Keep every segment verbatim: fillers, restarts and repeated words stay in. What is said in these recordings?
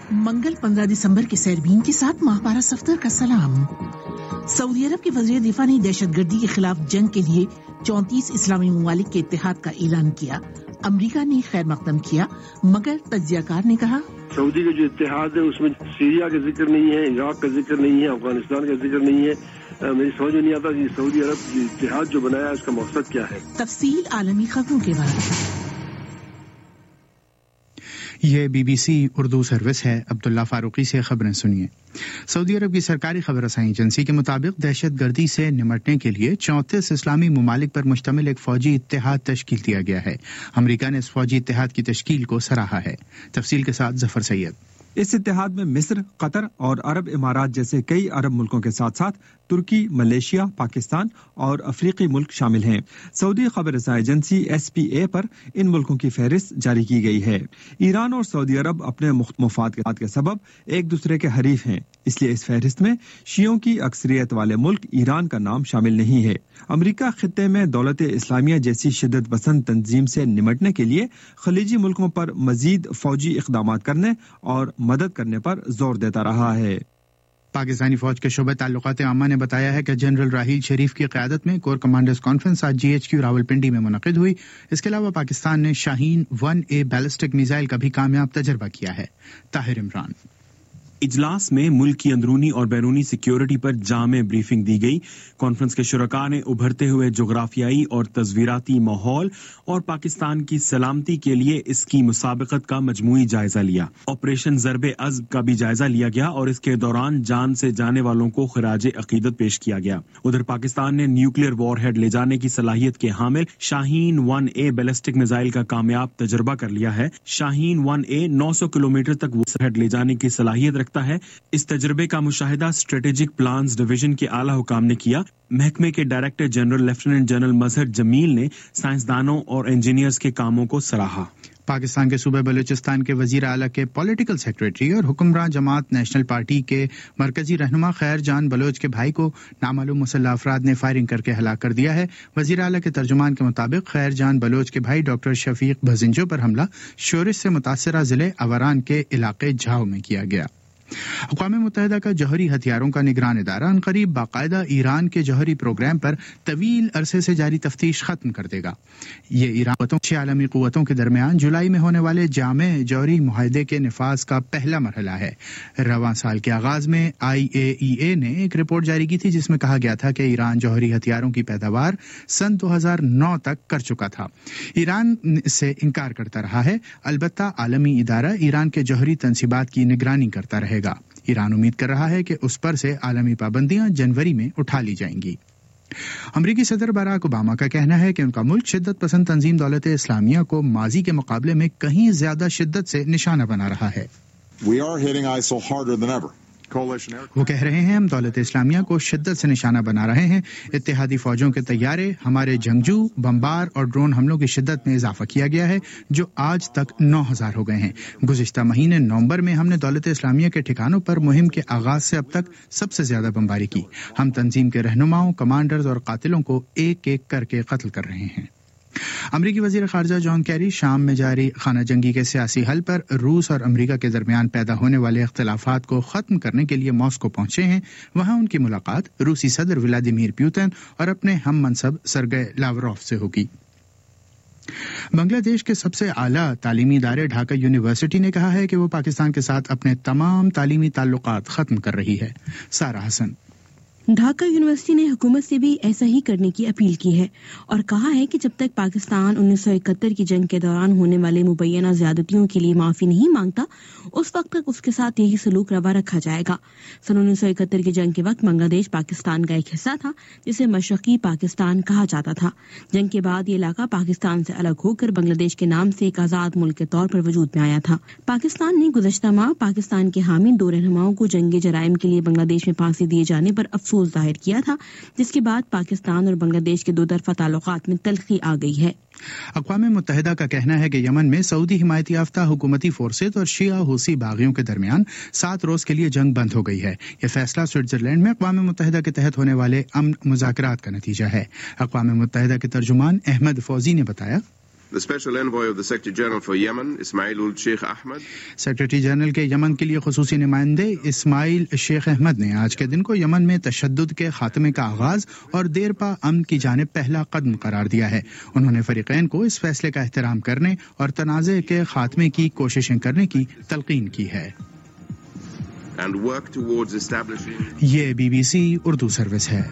منگل پندرہ دسمبر کے سیربین کے ساتھ ماہپارہ صفدر کا سلام۔ سعودی عرب کے وزیر دفاع نے دہشت گردی کے خلاف جنگ کے لیے چونتیس اسلامی ممالک کے اتحاد کا اعلان کیا۔ امریکہ نے خیر مقدم کیا، مگر تجزیہ کار نے کہا سعودی کا جو اتحاد ہے اس میں سیریا کا ذکر نہیں ہے، عراق کا ذکر نہیں ہے، افغانستان کا ذکر نہیں ہے۔ میری سمجھ میں نہیں آتا کہ سعودی عرب کی اتحاد جو بنایا اس کا مقصد کیا ہے۔ تفصیل عالمی خبروں کے بعد۔ یہ B B C Urdu service ہے۔ عبداللہ فاروقی سے خبریں سنیے۔ سعودی عرب کی سرکاری خبر رسائی ایجنسی کے مطابق دہشت گردی سے نمٹنے کے لیے چونتیس اسلامی ممالک پر مشتمل ایک فوجی اتحاد تشکیل دیا گیا ہے۔ امریکہ نے اس فوجی اتحاد کی تشکیل کو سراہا ہے۔ تفصیل کے ساتھ ظفر سید۔ اس اتحاد میں مصر، قطر اور عرب امارات جیسے کئی عرب ملکوں کے ساتھ ساتھ ترکی، ملیشیا، پاکستان اور افریقی ملک شامل ہیں۔ سعودی خبر رسائی ایجنسی ایس پی اے پر ان ملکوں کی فہرست جاری کی گئی ہے۔ ایران اور سعودی عرب اپنے مفاد کے سبب ایک دوسرے کے حریف ہیں، اس لیے اس فہرست میں شیعوں کی اکثریت والے ملک ایران کا نام شامل نہیں ہے۔ امریکہ خطے میں دولت اسلامیہ جیسی شدت پسند تنظیم سے نمٹنے کے لیے خلیجی ملکوں پر مزید فوجی اقدامات کرنے اور مدد کرنے پر زور دیتا رہا ہے۔ پاکستانی فوج کے شعبہ تعلقات عامہ نے بتایا ہے کہ جنرل راحیل شریف کی قیادت میں کور کمانڈرز کانفرنس آج جی ایچ کیو راولپنڈی میں منعقد ہوئی۔ اس کے علاوہ پاکستان نے Shaheen one A ballistic missile کا بھی کامیاب تجربہ کیا ہے۔ طاہر عمران۔ اجلاس میں ملک کی اندرونی اور بیرونی سیکیورٹی پر جامع بریفنگ دی گئی۔ کانفرنس کے شرکاء نے ابھرتے ہوئے جغرافیائی اور تصویراتی ماحول اور پاکستان کی سلامتی کے لیے اس کی مسابقت کا مجموعی جائزہ لیا۔ آپریشن ضرب عزم کا بھی جائزہ لیا گیا اور اس کے دوران جان سے جانے والوں کو خراج عقیدت پیش کیا گیا۔ ادھر پاکستان نے نیوکلیئر وار ہیڈ لے جانے کی صلاحیت کے حامل Shaheen one A ballistic missile کا کامیاب تجربہ کر لیا ہے۔ شاہین ون اے نو سو کلومیٹر تک وار ہیڈ لے جانے کی صلاحیت رکھتا ہے۔ اس تجربے کا مشاہدہ اسٹریٹجک پلانز ڈویژن کے اعلی حکام نے کیا۔ محکمے کے director general lieutenant general Mazhar Jamil نے سائنسدانوں اور انجینئرز کے کاموں کو سراہا۔ پاکستان کے صوبہ بلوچستان کے وزیر اعلیٰ کے پولیٹیکل سیکریٹری اور حکمراں جماعت نیشنل پارٹی کے مرکزی رہنما خیر جان بلوچ کے بھائی کو نامعلوم مسلح افراد نے فائرنگ کر کے ہلاک کر دیا ہے۔ وزیر اعلیٰ کے ترجمان کے مطابق خیر جان بلوچ کے بھائی ڈاکٹر شفیق بھزنجو پر حملہ شورش سے متاثرہ ضلع اوران کے علاقے جھاؤ میں کیا گیا۔ اقوام متحدہ کا جوہری ہتھیاروں کا نگران ادارہ عنقریب باقاعدہ ایران کے جوہری پروگرام پر طویل عرصے سے جاری تفتیش ختم کر دے گا۔ یہ ایران چھ عالمی قوتوں کے درمیان جولائی میں ہونے والے جامع جوہری معاہدے کے نفاذ کا پہلا مرحلہ ہے۔ رواں سال کے آغاز میں آئی اے ای اے نے ایک رپورٹ جاری کی تھی جس میں کہا گیا تھا کہ ایران جوہری ہتھیاروں کی پیداوار سن دو ہزار نو تک کر چکا تھا۔ ایران اس سے انکار کرتا رہا ہے، البتہ عالمی ادارہ ایران کے جوہری تنصیبات کی نگرانی کرتا رہے گا۔ ایران امید کر رہا ہے کہ اس پر سے عالمی پابندیاں جنوری میں اٹھا لی جائیں گی۔ امریکی صدر باراک اوباما کا کہنا ہے کہ ان کا ملک شدت پسند تنظیم دولت اسلامیہ کو ماضی کے مقابلے میں کہیں زیادہ شدت سے نشانہ بنا رہا ہے۔ We are hitting I S I L harder than ever. وہ کہہ رہے ہیں ہم دولت اسلامیہ کو شدت سے نشانہ بنا رہے ہیں۔ اتحادی فوجوں کے طیارے، ہمارے جنگجو، بمبار اور ڈرون حملوں کی شدت میں اضافہ کیا گیا ہے جو آج تک نو ہزار ہو گئے ہیں۔ گزشتہ مہینے نومبر میں ہم نے دولت اسلامیہ کے ٹھکانوں پر مہم کے آغاز سے اب تک سب سے زیادہ بمباری کی۔ ہم تنظیم کے رہنماؤں، کمانڈرز اور قاتلوں کو ایک ایک کر کے قتل کر رہے ہیں۔ امریکی وزیر خارجہ جان کیری شام میں جاری خانہ جنگی کے سیاسی حل پر روس اور امریکہ کے درمیان پیدا ہونے والے اختلافات کو ختم کرنے کے لیے ماسکو پہنچے ہیں۔ وہاں ان کی ملاقات روسی صدر ولادیمیر پوتن اور اپنے ہم منصب سرگئی لاوروف سے ہوگی۔ بنگلہ دیش کے سب سے اعلیٰ تعلیمی ادارے ڈھاکہ یونیورسٹی نے کہا ہے کہ وہ پاکستان کے ساتھ اپنے تمام تعلیمی تعلقات ختم کر رہی ہے۔ سارہ حسن۔ ڈھاکہ یونیورسٹی نے حکومت سے بھی ایسا ہی کرنے کی اپیل کی ہے اور کہا ہے کہ جب تک پاکستان انیس سو اکہتر کی جنگ کے دوران ہونے والے مبینہ زیادتیوں کے لیے معافی نہیں مانگتا اس وقت تک اس کے ساتھ یہی سلوک روا رکھا جائے گا۔ سن انیس سو اکہتر کی جنگ کے وقت بنگلہ دیش پاکستان کا ایک حصہ تھا جسے مشرقی پاکستان کہا جاتا تھا۔ جنگ کے بعد یہ علاقہ پاکستان سے الگ ہو کر بنگلہ دیش کے نام سے ایک آزاد ملک کے طور پر وجود میں آیا تھا۔ پاکستان نے گزشتہ ماہ پاکستان کے حامی دو رہنماؤں کو جنگی جرائم کے لیے بنگلہ دیش میں پھانسی دیے جانے پر افسوس ظاہر کیا تھا، جس کے بعد پاکستان اور بنگلہ دیش کے دو طرفہ تعلقات میں تلخی آ گئی ہے۔ اقوام متحدہ کا کہنا ہے کہ یمن میں سعودی حمایت یافتہ حکومتی فورسز اور شیعہ حوثی باغیوں کے درمیان سات روز کے لیے جنگ بند ہو گئی ہے۔ یہ فیصلہ سوئٹزرلینڈ میں اقوام متحدہ کے تحت ہونے والے امن مذاکرات کا نتیجہ ہے۔ اقوام متحدہ کے ترجمان احمد فوزی نے بتایا، The Special Envoy of the Secretary General for Yemen, Ismail ul Sheikh Ahmed. Secretary general के यमन के लिए खुसूसी नुमाइंदे इस्माइल शेख अहमद ने आज के दिन को यमन में तशद्दुद के खात्मे का आगाज और देरपा अमन की जानिब पहला कदम करार दिया है। उन्होंने फरीकैन को इस फैसले का एहतराम करने और तनाज़े के खात्मे की कोशिशें करने की तलकीन की है। And work towards establishing. ये बीबीसी उर्दू सर्विस है।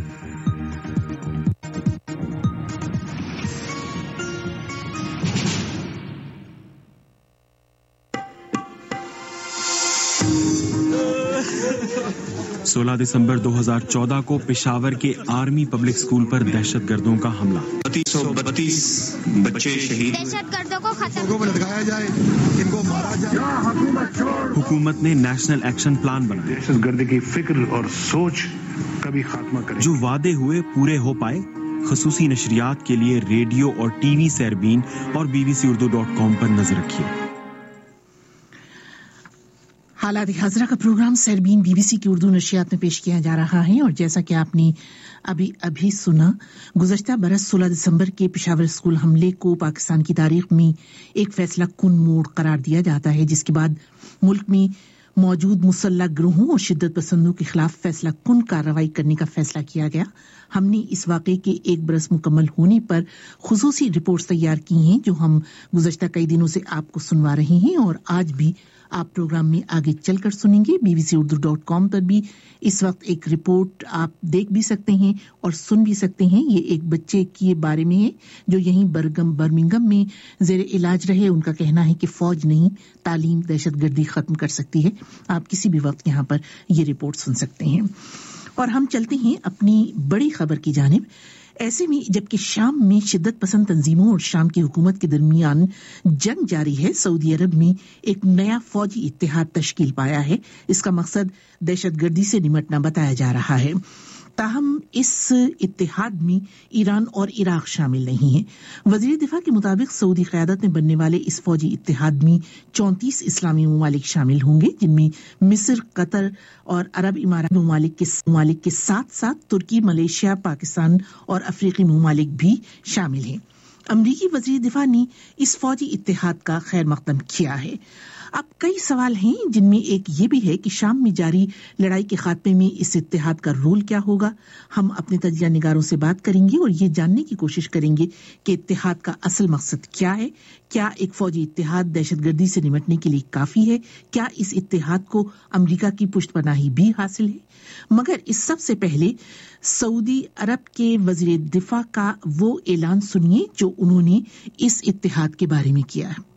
सोलह दिसंबर दो हज़ार चौदह को पेशावर के आर्मी पब्लिक स्कूल पर दहशतगर्दों का हमला। सौ बत्तीस बच्चे शहीद। दहशतगर्दों को खत्म लगाया जाए, इनको मारा जाए। हुकूमत ने नेशनल एक्शन प्लान बनाया। दहशतगर्दी की फिक्र और सोच कभी खात्मा करे। जो वादे हुए पूरे हो पाए। खसूसी नशरियात के लिए रेडियो और टीवी सैरबीन और बीबीसी उर्दू डॉट कॉम पर नजर रखिए। हालात हाजरा का प्रोग्राम सरबीन बीबीसी की उर्दू नशियात में पेश किया जा रहा है और जैसा कि आपने अभी अभी सुना, गुज़श्ता बरस सोलह दिसंबर के पेशावर स्कूल हमले को पाकिस्तान की तारीख में एक फैसला कुन मोड़ करार दिया जाता है, जिसके बाद मुल्क में मौजूद मुसल्लह गिरोहों और शिद्दत पसंदों के खिलाफ फैसला कुन कार्रवाई करने का फैसला किया गया। हमने इस वाक़े के एक बरस मुकम्मल होने पर खुसूसी रिपोर्ट्स तैयार की हैं जो हम गुज़श्ता कई दिनों से आपको सुनवा रहे हैं और आज भी आप प्रोग्राम में आगे चलकर सुनेंगे। बीबीसी उर्दू डॉट कॉम पर भी इस वक्त एक रिपोर्ट आप देख भी सकते हैं और सुन भी सकते हैं। ये एक बच्चे के बारे में है जो यहीं बर्गम बर्मिंगम में जेर इलाज रहे। उनका कहना है कि फौज नहीं, तालीम दहशतगर्दी खत्म कर सकती है। आप किसी भी वक्त यहाँ पर ये रिपोर्ट सुन सकते हैं। और हम चलते हैं अपनी बड़ी खबर की जानिब। ऐसे में जबकि शाम में शिद्दत पसंद तंजीमों और शाम की हुकूमत के दरमियान जंग जारी है, सऊदी अरब में एक नया फौजी इत्तेहाद तश्कील पाया है। इसका मकसद दहशतगर्दी से निमटना बताया जा रहा है। ताहम इस इत्तेहाद में ईरान और इराक शामिल नहीं है। वज़ीर दिफा के मुताबिक सऊदी क़यादत में बनने वाले इस फौजी इत्तेहाद में चौंतीस इस्लामी ममालिक शामिल होंगे, जिनमें मिस्र, कतर और अरब इमारात ममालिक के ममालिक के साथ साथ तुर्की, मलेशिया, पाकिस्तान और अफ्रीकी ममालिक भी शामिल हैं। अमरीकी वज़ीर दिफा ने इस फौजी इत्तेहाद का खैर मकदम किया है। अब कई सवाल हैं, जिनमें एक ये भी है कि शाम में जारी लड़ाई के खात्मे में इस इत्तेहाद का रोल क्या होगा। हम अपने तजिया निगारों से बात करेंगे और ये जानने की कोशिश करेंगे कि इत्तेहाद का असल मकसद क्या है। क्या एक फौजी इत्तेहाद दहशतगर्दी से निमटने के लिए काफी है? क्या इस इत्तेहाद को अमरीका की पुष्टपनाही भी हासिल है? मगर इस सब से पहले सऊदी अरब के वज़ीर दिफा का वो ऐलान सुनिए जो उन्होंने इस इत्तेहाद के बारे में किया है।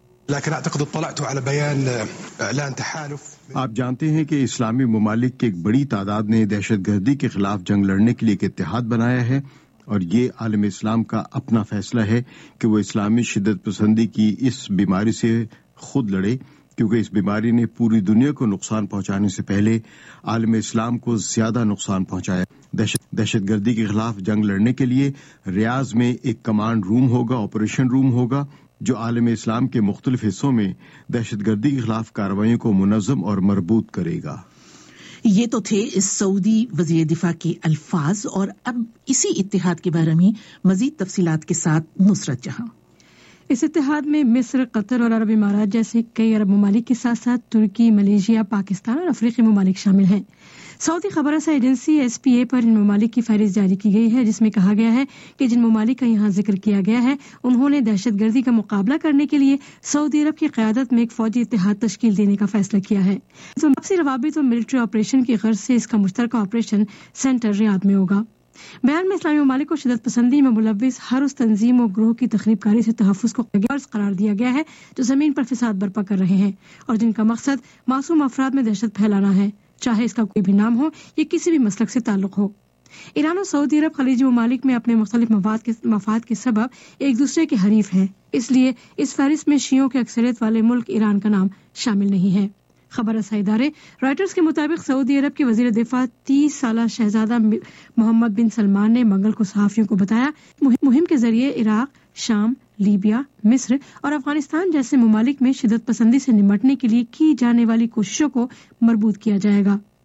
आप जानते हैं कि इस्लामी ममालिक की एक बड़ी तादाद ने दहशतगर्दी के खिलाफ जंग लड़ने के लिए एक इत्तेहाद बनाया है और ये आलम इस्लाम का अपना फैसला है कि वो इस्लामी शिद्दत पसंदी की इस बीमारी से खुद लड़े, क्योंकि इस बीमारी ने पूरी दुनिया को नुकसान पहुंचाने से पहले आलम इस्लाम को ज्यादा नुकसान पहुंचाया। दहशतगर्दी के खिलाफ जंग लड़ने के लिए रियाज में एक कमांड रूम होगा, ऑपरेशन रूम होगा, जो आलम इस्लाम के मुख्तलिफ हिस्सों में दहशतगर्दी के खिलाफ कार्रवाइयों को मुनज़्ज़म और मरबूत करेगा। ये तो थे इस सऊदी वज़ीर दिफा के अल्फाज और अब इसी इत्तेहाद के बारे में मजीद तफसीलात के साथ नुसरत जहां। इस इत्तेहाद में मिस्र, कतर और अरब इमारात जैसे कई अरब ममालिक के साथ साथ तुर्की, मलेशिया, पाकिस्तान और अफ्रीकी ममालिक शामिल हैं। सऊदी खबरसां एजेंसी एस पी ए पर इन ममालिक की फहरिस्त जारी की गई है, जिसमें कहा गया है कि जिन ममालिक का यहाँ जिक्र किया गया है उन्होंने दहशतगर्दी का मुकाबला करने के लिए सऊदी अरब की क़यादत में एक फौजी इत्तेहाद तश्कील देने का फैसला किया है। तो आपसी रवाबित और मिलिट्री ऑपरेशन की गर्ज से इसका मुश्तरका ऑपरेशन सेंटर रियाद में होगा। बयान में इस्लामी ममालिक को शिद्दत पसंदी में मुलव्विस हर उस तंजीम और ग्रोह की तखरीबकारी से तहफ़्फ़ुज़ को करार दिया गया है जो ज़मीन पर फिसाद बर्पा कर रहे हैं और जिनका मकसद मासूम अफराद में दहशत फैलाना है, चाहे इसका कोई भी नाम हो या किसी भी मसलक से ताल्लुक हो। ईरान और सऊदी अरब खलीजी ममालिक में अपने मुख्तलिफ मफाद के मफाद के सबब एक दूसरे के हरीफ हैं, इसलिए इस फहरिस्त में शियों की अक्सरियत वाले मुल्क ईरान का नाम शामिल नहीं है। खबर रसा इदारे रॉयटर्स के मुताबिक सऊदी अरब के वजीर दिफा तीस साल शहजादा मोहम्मद बिन सलमान ने मंगल को सहाफियों को बताया मुहिम के जरिए इराक, शाम, लीबिया, मिस्र और अफगानिस्तान जैसे ममालिक में शिद्दत पसंदी से निमटने के लिए की जाने वाली कोशिशों को मरबूत किया जाएगा।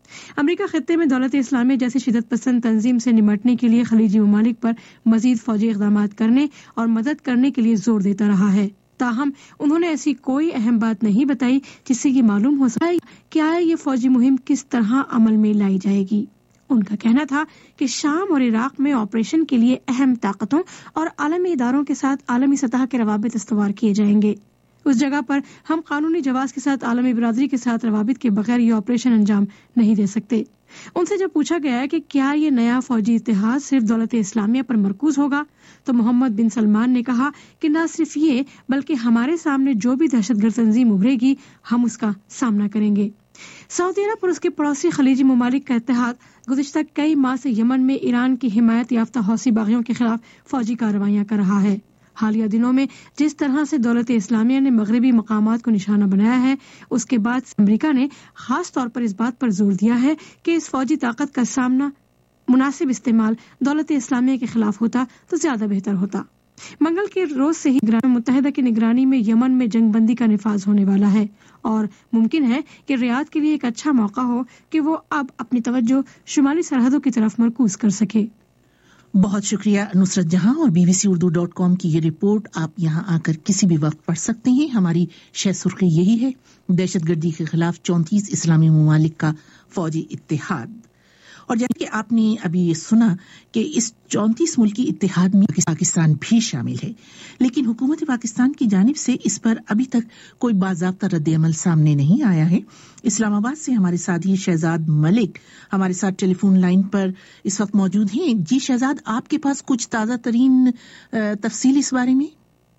अमेरिका खत्ते में दौलत इस्लामिया जैसी शिदत पसंद तंजीम से निमटने के लिए खलीजी ममालिक पर मजीद फौजी इक़दामात करने और मदद करने के लिए जोर देता रहा है। ताहम उन्होंने ऐसी कोई अहम बात नहीं बताई जिससे ये मालूम हो सके कि आया ये फौजी मुहिम किस तरह अमल में लाई जाएगी। उनका कहना था कि शाम और इराक में ऑपरेशन के लिए अहम ताकतों और आलमी इदारों के साथ आलमी सतह के रवाबित इस्तवार किए जाएंगे। उस जगह पर हम कानूनी जवाब के साथ आलमी बिरादरी के साथ रवाबित के बगैर ये ऑपरेशन अंजाम नहीं दे सकते। उनसे जब पूछा गया है कि क्या ये नया फौजी इत्तेहाद सिर्फ दौलत इस्लामिया पर मरकूज होगा, तो मोहम्मद बिन सलमान ने कहा कि न सिर्फ ये बल्कि हमारे सामने जो भी दहशतगर्द तंजीम उभरेगी हम उसका सामना करेंगे। सऊदी अरब और उसके पड़ोसी खलीजी ममालिक का इत्तेहाद गुज़िश्ता कई माह से यमन में ईरान की हिमायत याफ्ता हौसी बागियों के खिलाफ फौजी कार्रवाइयां कर रहा है। हालिया दिनों में जिस तरह से दौलत इस्लामिया ने मगरबी मकामात को निशाना बनाया है, उसके बाद अमेरिका ने खास तौर पर इस बात पर जोर दिया है कि इस फौजी ताकत का सामना मुनासिब इस्तेमाल दौलत इस्लामिया के खिलाफ होता तो ज्यादा बेहतर होता। मंगल के रोज से ही अक़वाम मुत्तहिदा की निगरानी में यमन में जंगबंदी का निफाज होने वाला है और मुमकिन है कि रियाद के लिए एक अच्छा मौका हो कि वो अब अपनी तवज्जो शुमाली सरहदों की तरफ मरकूज कर सके। बहुत शुक्रिया नुसरत जहां और बीबीसी उर्दू डॉट कॉम की ये रिपोर्ट आप यहां आकर किसी भी वक्त पढ़ सकते हैं। हमारी शह सुर्खी यही है, दहशतगर्दी के खिलाफ चौंतीस इस्लामी ममालिक का फौजी इत्तेहाद। और जैसे कि आपने अभी ये सुना कि इस चौंतीस मुल्की इत्तेहाद में पाकिस्तान भी शामिल है, लेकिन हुकूमत पाकिस्तान की जानिब से इस पर अभी तक कोई बाज़ाब्ता रद्द-ए-अमल सामने नहीं आया है। इस्लामाबाद से हमारे साथी शहजाद मलिक हमारे साथ टेलीफोन लाइन पर इस वक्त मौजूद हैं। जी शहजाद, आपके पास कुछ ताज़ा तरीन तफसील इस बारे में?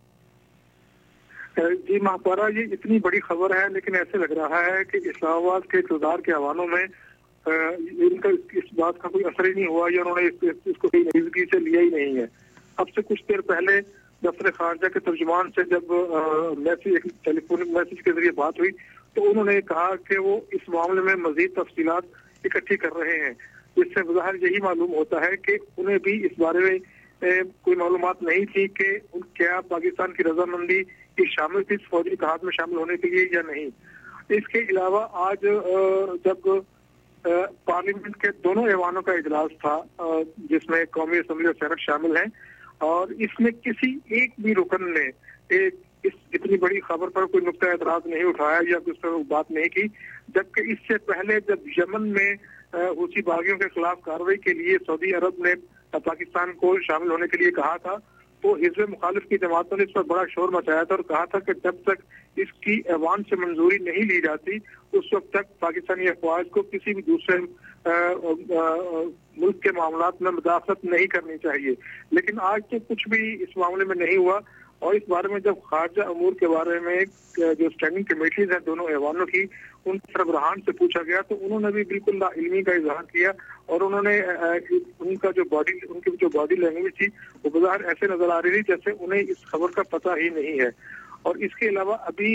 जी महापारा, ये इतनी बड़ी खबर है, लेकिन ऐसे लग रहा है कि इस्लामाबाद के इक़्तिदार के अवानों में इनका इस बात का कोई असर ही नहीं हुआ या उन्होंने इस, इसको कहीं नज़दीकी से लिया ही नहीं है। अब से कुछ देर पहले दफ्तर खारजा के तर्जुमान से जब मैसेज एक टेलीफोनिक मैसेज के जरिए बात हुई तो उन्होंने कहा कि वो इस मामले में मजीद तफसीलात इकट्ठी कर रहे हैं, जिससे बज़ाहिर यही मालूम होता है कि उन्हें भी इस बारे में ए, कोई मालूमात नहीं थी कि क्या पाकिस्तान की रजामंदी की शामिल थी इस फौजी इत्तेहाद में शामिल होने के लिए या नहीं। इसके अलावा आज जब पार्लियामेंट के दोनों ऐवानों का इजलास था जिसमें कौमी असम्बली और सेनेट शामिल हैं, और इसमें किसी एक भी रुकन ने एक इस इतनी बड़ी खबर पर कोई नुक्ता एतराज नहीं उठाया या कुछ पर बात नहीं की, जबकि इससे पहले जब यमन में हूसी बागियों के खिलाफ कार्रवाई के लिए सऊदी अरब ने पाकिस्तान को शामिल होने के लिए कहा था तो हिज़्ब मुखालिफ की जमातों ने इस पर बड़ा शोर मचाया था और कहा था कि जब तक इसकी ऐवान से मंजूरी नहीं ली जाती उस वक्त तक पाकिस्तानी अफवाज को किसी भी दूसरे आ, आ, मुल्क के मामलात में मुदाखलत नहीं करनी चाहिए। लेकिन आज तो कुछ भी इस मामले में नहीं हुआ और इस बारे में जब खारजा अमूर के बारे में जो स्टैंडिंग कमेटीज हैं दोनों ऐवानों की, उन सरबराहान से पूछा गया तो उन्होंने भी बिल्कुल लाइल्मी का इजहार किया और उन्होंने उनका जो बॉडी उनकी जो बॉडी लैंग्वेज थी वो बज़ाहिर ऐसे नजर आ रही थी जैसे उन्हें इस खबर का पता ही नहीं है। और इसके अलावा अभी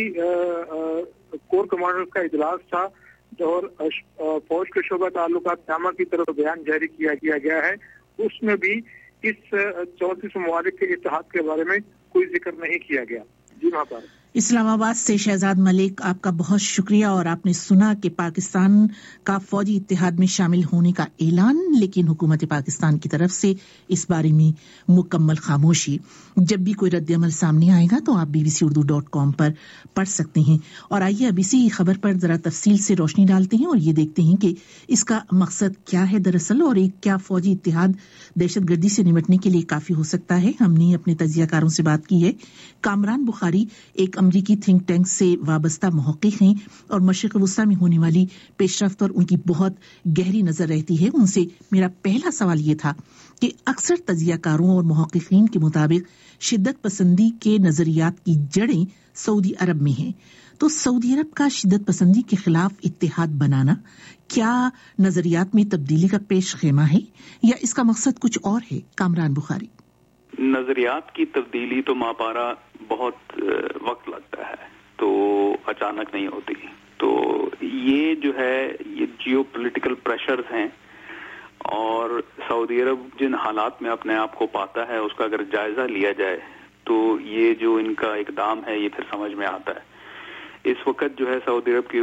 कोर कमांडर्स का इजलास था और फौज के शोबा ताल्लुकात नामा की तरफ बयान जारी किया किया गया है, उसमें भी इस चौंतीस ममालिक के इत्तेहाद के बारे में कोई जिक्र नहीं किया गया। जी महापारा। इस्लामाबाद से शहजाद मलिक, आपका बहुत शुक्रिया। और आपने सुना कि पाकिस्तान का फौजी इत्तेहाद में शामिल होने का ऐलान, लेकिन हुकूमत पाकिस्तान की तरफ से इस बारे में मुकम्मल खामोशी। जब भी कोई रद्द-ए-अमल सामने आएगा तो आप बीबीसी उर्दू डॉट कॉम पर पढ़ सकते हैं। और आइए अब इसी खबर पर जरा तफसील से रोशनी डालते हैं और ये देखते हैं कि इसका मकसद क्या है दरअसल, और एक क्या फौजी इत्तेहाद दहशतगर्दी से निपटने के लिए काफी हो सकता है। हमने अपने तजियाकारों से बात की है। कामरान बुखारी एक अमरीकी थिंक टैंक से वाबस्ता मुहक्किक हैं और मशरिक़ वुस्ता में होने वाली पेशरफ्त और उनकी बहुत गहरी नजर रहती है। उनसे मेरा पहला सवाल ये था कि अक्सर तजियाकारों और मुहक्किकीन के मुताबिक शिद्दत पसंदी के नजरियात की जड़ें सऊदी अरब में हैं, तो सऊदी अरब का शिद्दत पसंदी के खिलाफ इत्तेहाद बनाना क्या नजरियात में तब्दीली का पेश खेमा है या इसका मकसद कुछ और है? कामरान बुखारी। नजरियात की तब्दीली तो मापारा बहुत वक्त लगता है, तो अचानक नहीं होती। तो ये जो है ये जियो पोलिटिकल प्रेशर्स हैं और सऊदी अरब जिन हालात में अपने आप को पाता है उसका अगर जायजा लिया जाए तो ये जो इनका इकदाम है ये फिर समझ में आता है। इस वक्त जो है सऊदी अरब की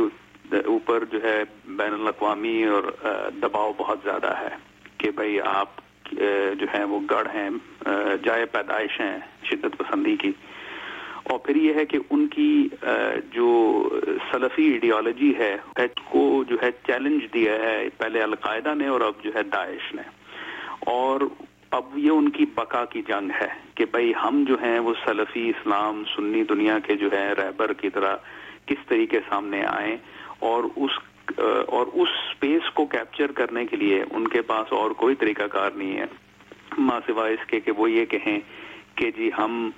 اوپر جو ہے بین الاقوامی اور دباؤ بہت زیادہ ہے کہ بھئی آپ جو ہیں وہ گڑھ ہیں، جائے پیدائش ہیں شدت پسندی کی، اور پھر یہ ہے کہ ان کی جو سلفی ایڈیالوجی ہے کو جو ہے چیلنج دیا ہے پہلے القاعدہ نے اور اب جو ہے داعش نے، اور اب یہ ان کی بقا کی جنگ ہے کہ بھئی ہم جو ہیں وہ سلفی اسلام سنی دنیا کے جو ہے رہبر کی طرح کس طریقے سامنے آئیں، اور اس اور اس سپیس کو کیپچر کرنے کے لیے ان کے پاس اور کوئی طریقہ کار نہیں ہے ماں سوائے اس کے کہ وہ یہ کہیں کہ جی ہم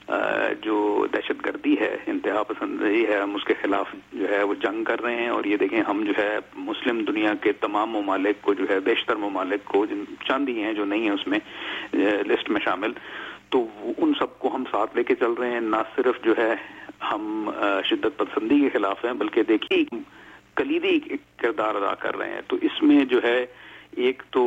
جو دہشت گردی ہے، انتہا پسندی ہے، ہم اس کے خلاف جو ہے وہ جنگ کر رہے ہیں، اور یہ دیکھیں ہم جو ہے مسلم دنیا کے تمام ممالک کو جو ہے بیشتر ممالک کو چند ہی ہیں جو نہیں ہیں اس میں لسٹ میں شامل، تو ان سب کو ہم ساتھ لے کے چل رہے ہیں، نہ صرف جو ہے ہم شدت پسندی کے خلاف ہیں بلکہ دیکھیے کلیدی کردار ادا کر رہے ہیں۔ تو اس میں جو ہے ایک تو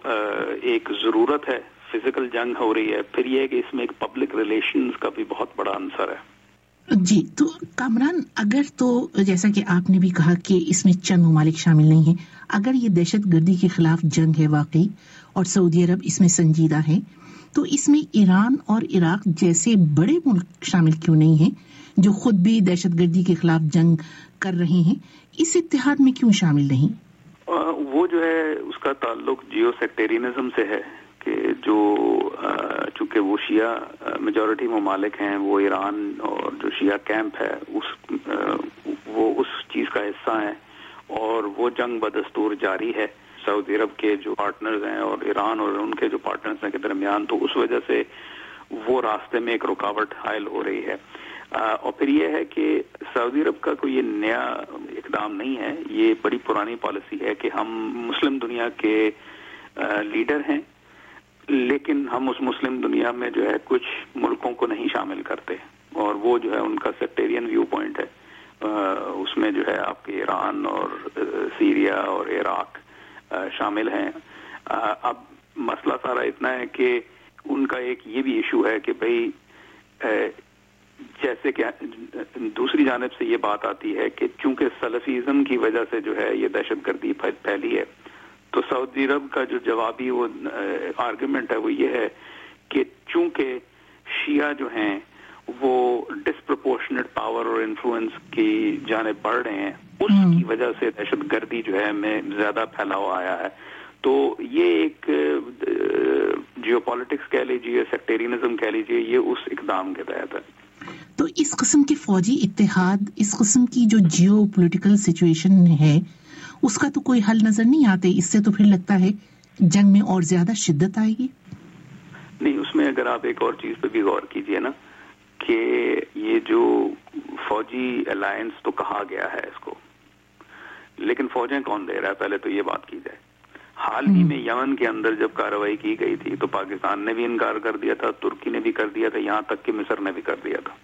ایک ضرورت ہے، فزیکل جنگ ہو رہی ہے، پھر یہ ہے کہ اس میں ایک پبلک ریلیشنز کا بھی بہت بڑا عنصر ہے۔ جی تو کامران، اگر تو جیسا کہ آپ نے بھی کہا کہ اس میں چند ممالک شامل نہیں ہیں، اگر یہ دہشت گردی کے خلاف جنگ ہے واقعی اور سعودی عرب اس میں سنجیدہ ہے، تو اس میں ایران اور عراق جیسے بڑے ملک شامل کیوں نہیں ہیں جو خود بھی دہشت گردی کے خلاف جنگ کر رہے ہیں؟ اس اتحاد میں کیوں شامل نہیں؟ وہ جو ہے اس کا تعلق جیو سیکٹیرینزم سے ہے کہ جو چونکہ وہ شیعہ میجورٹی ممالک ہیں، وہ ایران اور جو شیعہ کیمپ ہے اس وہ اس چیز کا حصہ ہیں، اور وہ جنگ بدستور جاری ہے سعودی عرب کے جو پارٹنرز ہیں اور ایران اور ان کے جو پارٹنرز ہیں کے درمیان، تو اس وجہ سے وہ راستے میں ایک رکاوٹ حائل ہو رہی ہے۔ اور پھر یہ ہے کہ سعودی عرب کا کوئی یہ نیا اقدام نہیں ہے، یہ بڑی پرانی پالیسی ہے کہ ہم مسلم دنیا کے لیڈر ہیں لیکن ہم اس مسلم دنیا میں جو ہے کچھ ملکوں کو نہیں شامل کرتے، اور وہ جو ہے ان کا سیکٹیرین ویو پوائنٹ ہے، اس میں جو ہے آپ کے ایران اور سیریا اور عراق شامل ہیں۔ اب مسئلہ سارا اتنا ہے کہ ان کا ایک یہ بھی ایشو ہے کہ بھئی جیسے کہ دوسری جانب سے یہ بات آتی ہے کہ چونکہ سلفیزم کی وجہ سے جو ہے یہ دہشت گردی پھیلی ہے، تو سعودی عرب کا جو جوابی وہ آرگومنٹ ہے وہ یہ ہے کہ چونکہ شیعہ جو ہیں وہ ڈسپروپورشنٹ پاور اور انفلوئنس کی جانب بڑھ رہے ہیں، اس کی وجہ سے دہشت گردی جو ہے میں زیادہ پھیلاؤ آیا ہے۔ تو یہ ایک جیو پالیٹکس کہہ لیجیے، سیکٹیرینزم کہہ لیجیے، یہ اس اقدام کے تحت ہے۔ تو اس قسم کے فوجی اتحاد، اس قسم کی جو جیو پولیٹیکل سچویشن ہے، اس کا تو کوئی حل نظر نہیں آتے، اس سے تو پھر لگتا ہے جنگ میں اور زیادہ شدت آئے گی۔ نہیں، اس میں اگر آپ ایک اور چیز پہ بھی غور کیجئے نا کہ یہ جو فوجی الائنس تو کہا گیا ہے اس کو، لیکن فوجیں کون دے رہا ہے؟ پہلے تو یہ بات کی جائے۔ حال ہی میں یمن کے اندر جب کارروائی کی گئی تھی تو پاکستان نے بھی انکار کر دیا تھا، ترکی نے بھی کر دیا تھا، یہاں تک کہ مصر نے بھی کر دیا تھا۔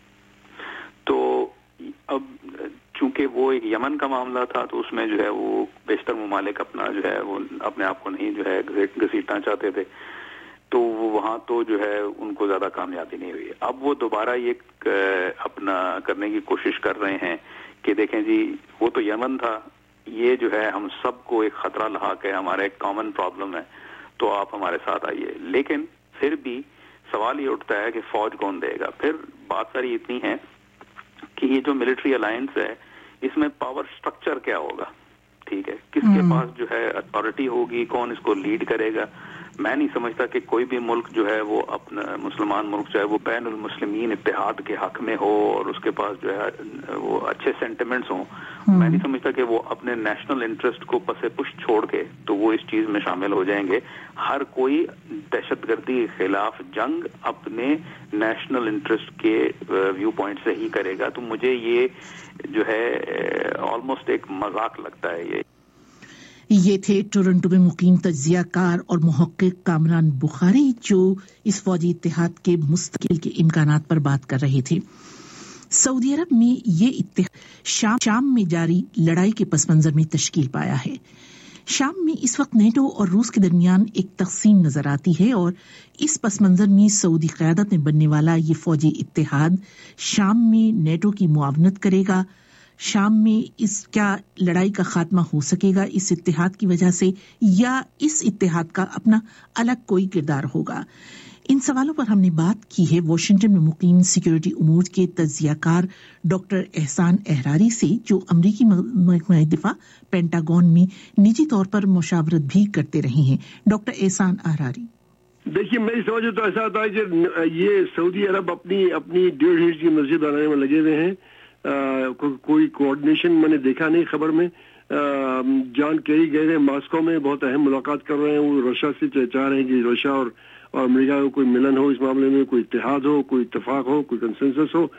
تو اب چونکہ وہ ایک یمن کا معاملہ تھا تو اس میں جو ہے وہ بیشتر ممالک اپنا جو ہے وہ اپنے آپ کو نہیں جو ہے گھسیٹنا چاہتے تھے، تو وہاں تو جو ہے ان کو زیادہ کامیابی نہیں ہوئی۔ اب وہ دوبارہ یہ اپنا کرنے کی کوشش کر رہے ہیں کہ دیکھیں جی وہ تو یمن تھا، یہ جو ہے ہم سب کو ایک خطرہ لاحق ہے، ہمارا ایک کامن پرابلم ہے، تو آپ ہمارے ساتھ آئیے۔ لیکن پھر بھی سوال یہ اٹھتا ہے کہ فوج کون دے گا؟ پھر بات ساری اتنی ہے کہ یہ جو ملٹری الائنس ہے اس میں پاور سٹرکچر کیا ہوگا؟ ٹھیک ہے، کس کے پاس جو ہے اتھارٹی ہوگی، کون اس کو لیڈ کرے گا؟ میں نہیں سمجھتا کہ کوئی بھی ملک جو ہے وہ اپنا مسلمان ملک چاہے وہ بین المسلمین اتحاد کے حق میں ہو اور اس کے پاس جو ہے وہ اچھے سینٹیمنٹس ہوں، میں نہیں سمجھتا کہ وہ اپنے نیشنل انٹرسٹ کو پسے پش چھوڑ کے تو وہ اس چیز میں شامل ہو جائیں گے۔ ہر کوئی دہشت گردی کے خلاف جنگ اپنے نیشنل انٹرسٹ کے ویو پوائنٹ سے ہی کرے گا۔ تو مجھے یہ جو ہے آلموسٹ ایک مذاق لگتا ہے۔ یہ یہ تھے ٹورنٹو میں مقیم تجزیہ کار اور محقق کامران بخاری جو اس فوجی اتحاد کے مستقل کے امکانات پر بات کر رہے تھے۔ سعودی عرب میں یہ اتحاد شام, شام میں جاری لڑائی کے پس منظر میں تشکیل پایا ہے۔ شام میں اس وقت نیٹو اور روس کے درمیان ایک تقسیم نظر آتی ہے اور اس پس منظر میں سعودی قیادت میں بننے والا یہ فوجی اتحاد شام میں نیٹو کی معاونت کرے گا شام میں اس کیا لڑائی کا خاتمہ ہو سکے گا اس اتحاد کی وجہ سے، یا اس اتحاد کا اپنا الگ کوئی کردار ہوگا؟ ان سوالوں پر ہم نے بات کی ہے واشنگٹن میں مقیم سیکیورٹی امور کے تجزیہ کار ڈاکٹر احسان احراری سے، جو امریکی محکمہ دفاع پینٹاگون میں نجی طور پر مشاورت بھی کرتے رہے ہیں۔ ڈاکٹر احسان احراری: دیکھیے، میری سمجھ تو ایسا ہوتا ہے کہ یہ سعودی عرب اپنی اپنی ڈیڑھ ہیج کی مسجد بنانے میں لگے ہوئے ہیں۔ کو, کوئی کوآرڈینیشن میں نے دیکھا نہیں خبر میں۔ جان کیری گئے ہیں ماسکو میں، بہت اہم ملاقات کر رہے ہیں، وہ رشیا سے چاہ رہے ہیں کہ رشیا اور اور امریکہ کو کوئی ملن ہو اس معاملے میں، کوئی اتحاد ہو، کوئی اتفاق ہو، کوئی کنسنسس ہو۔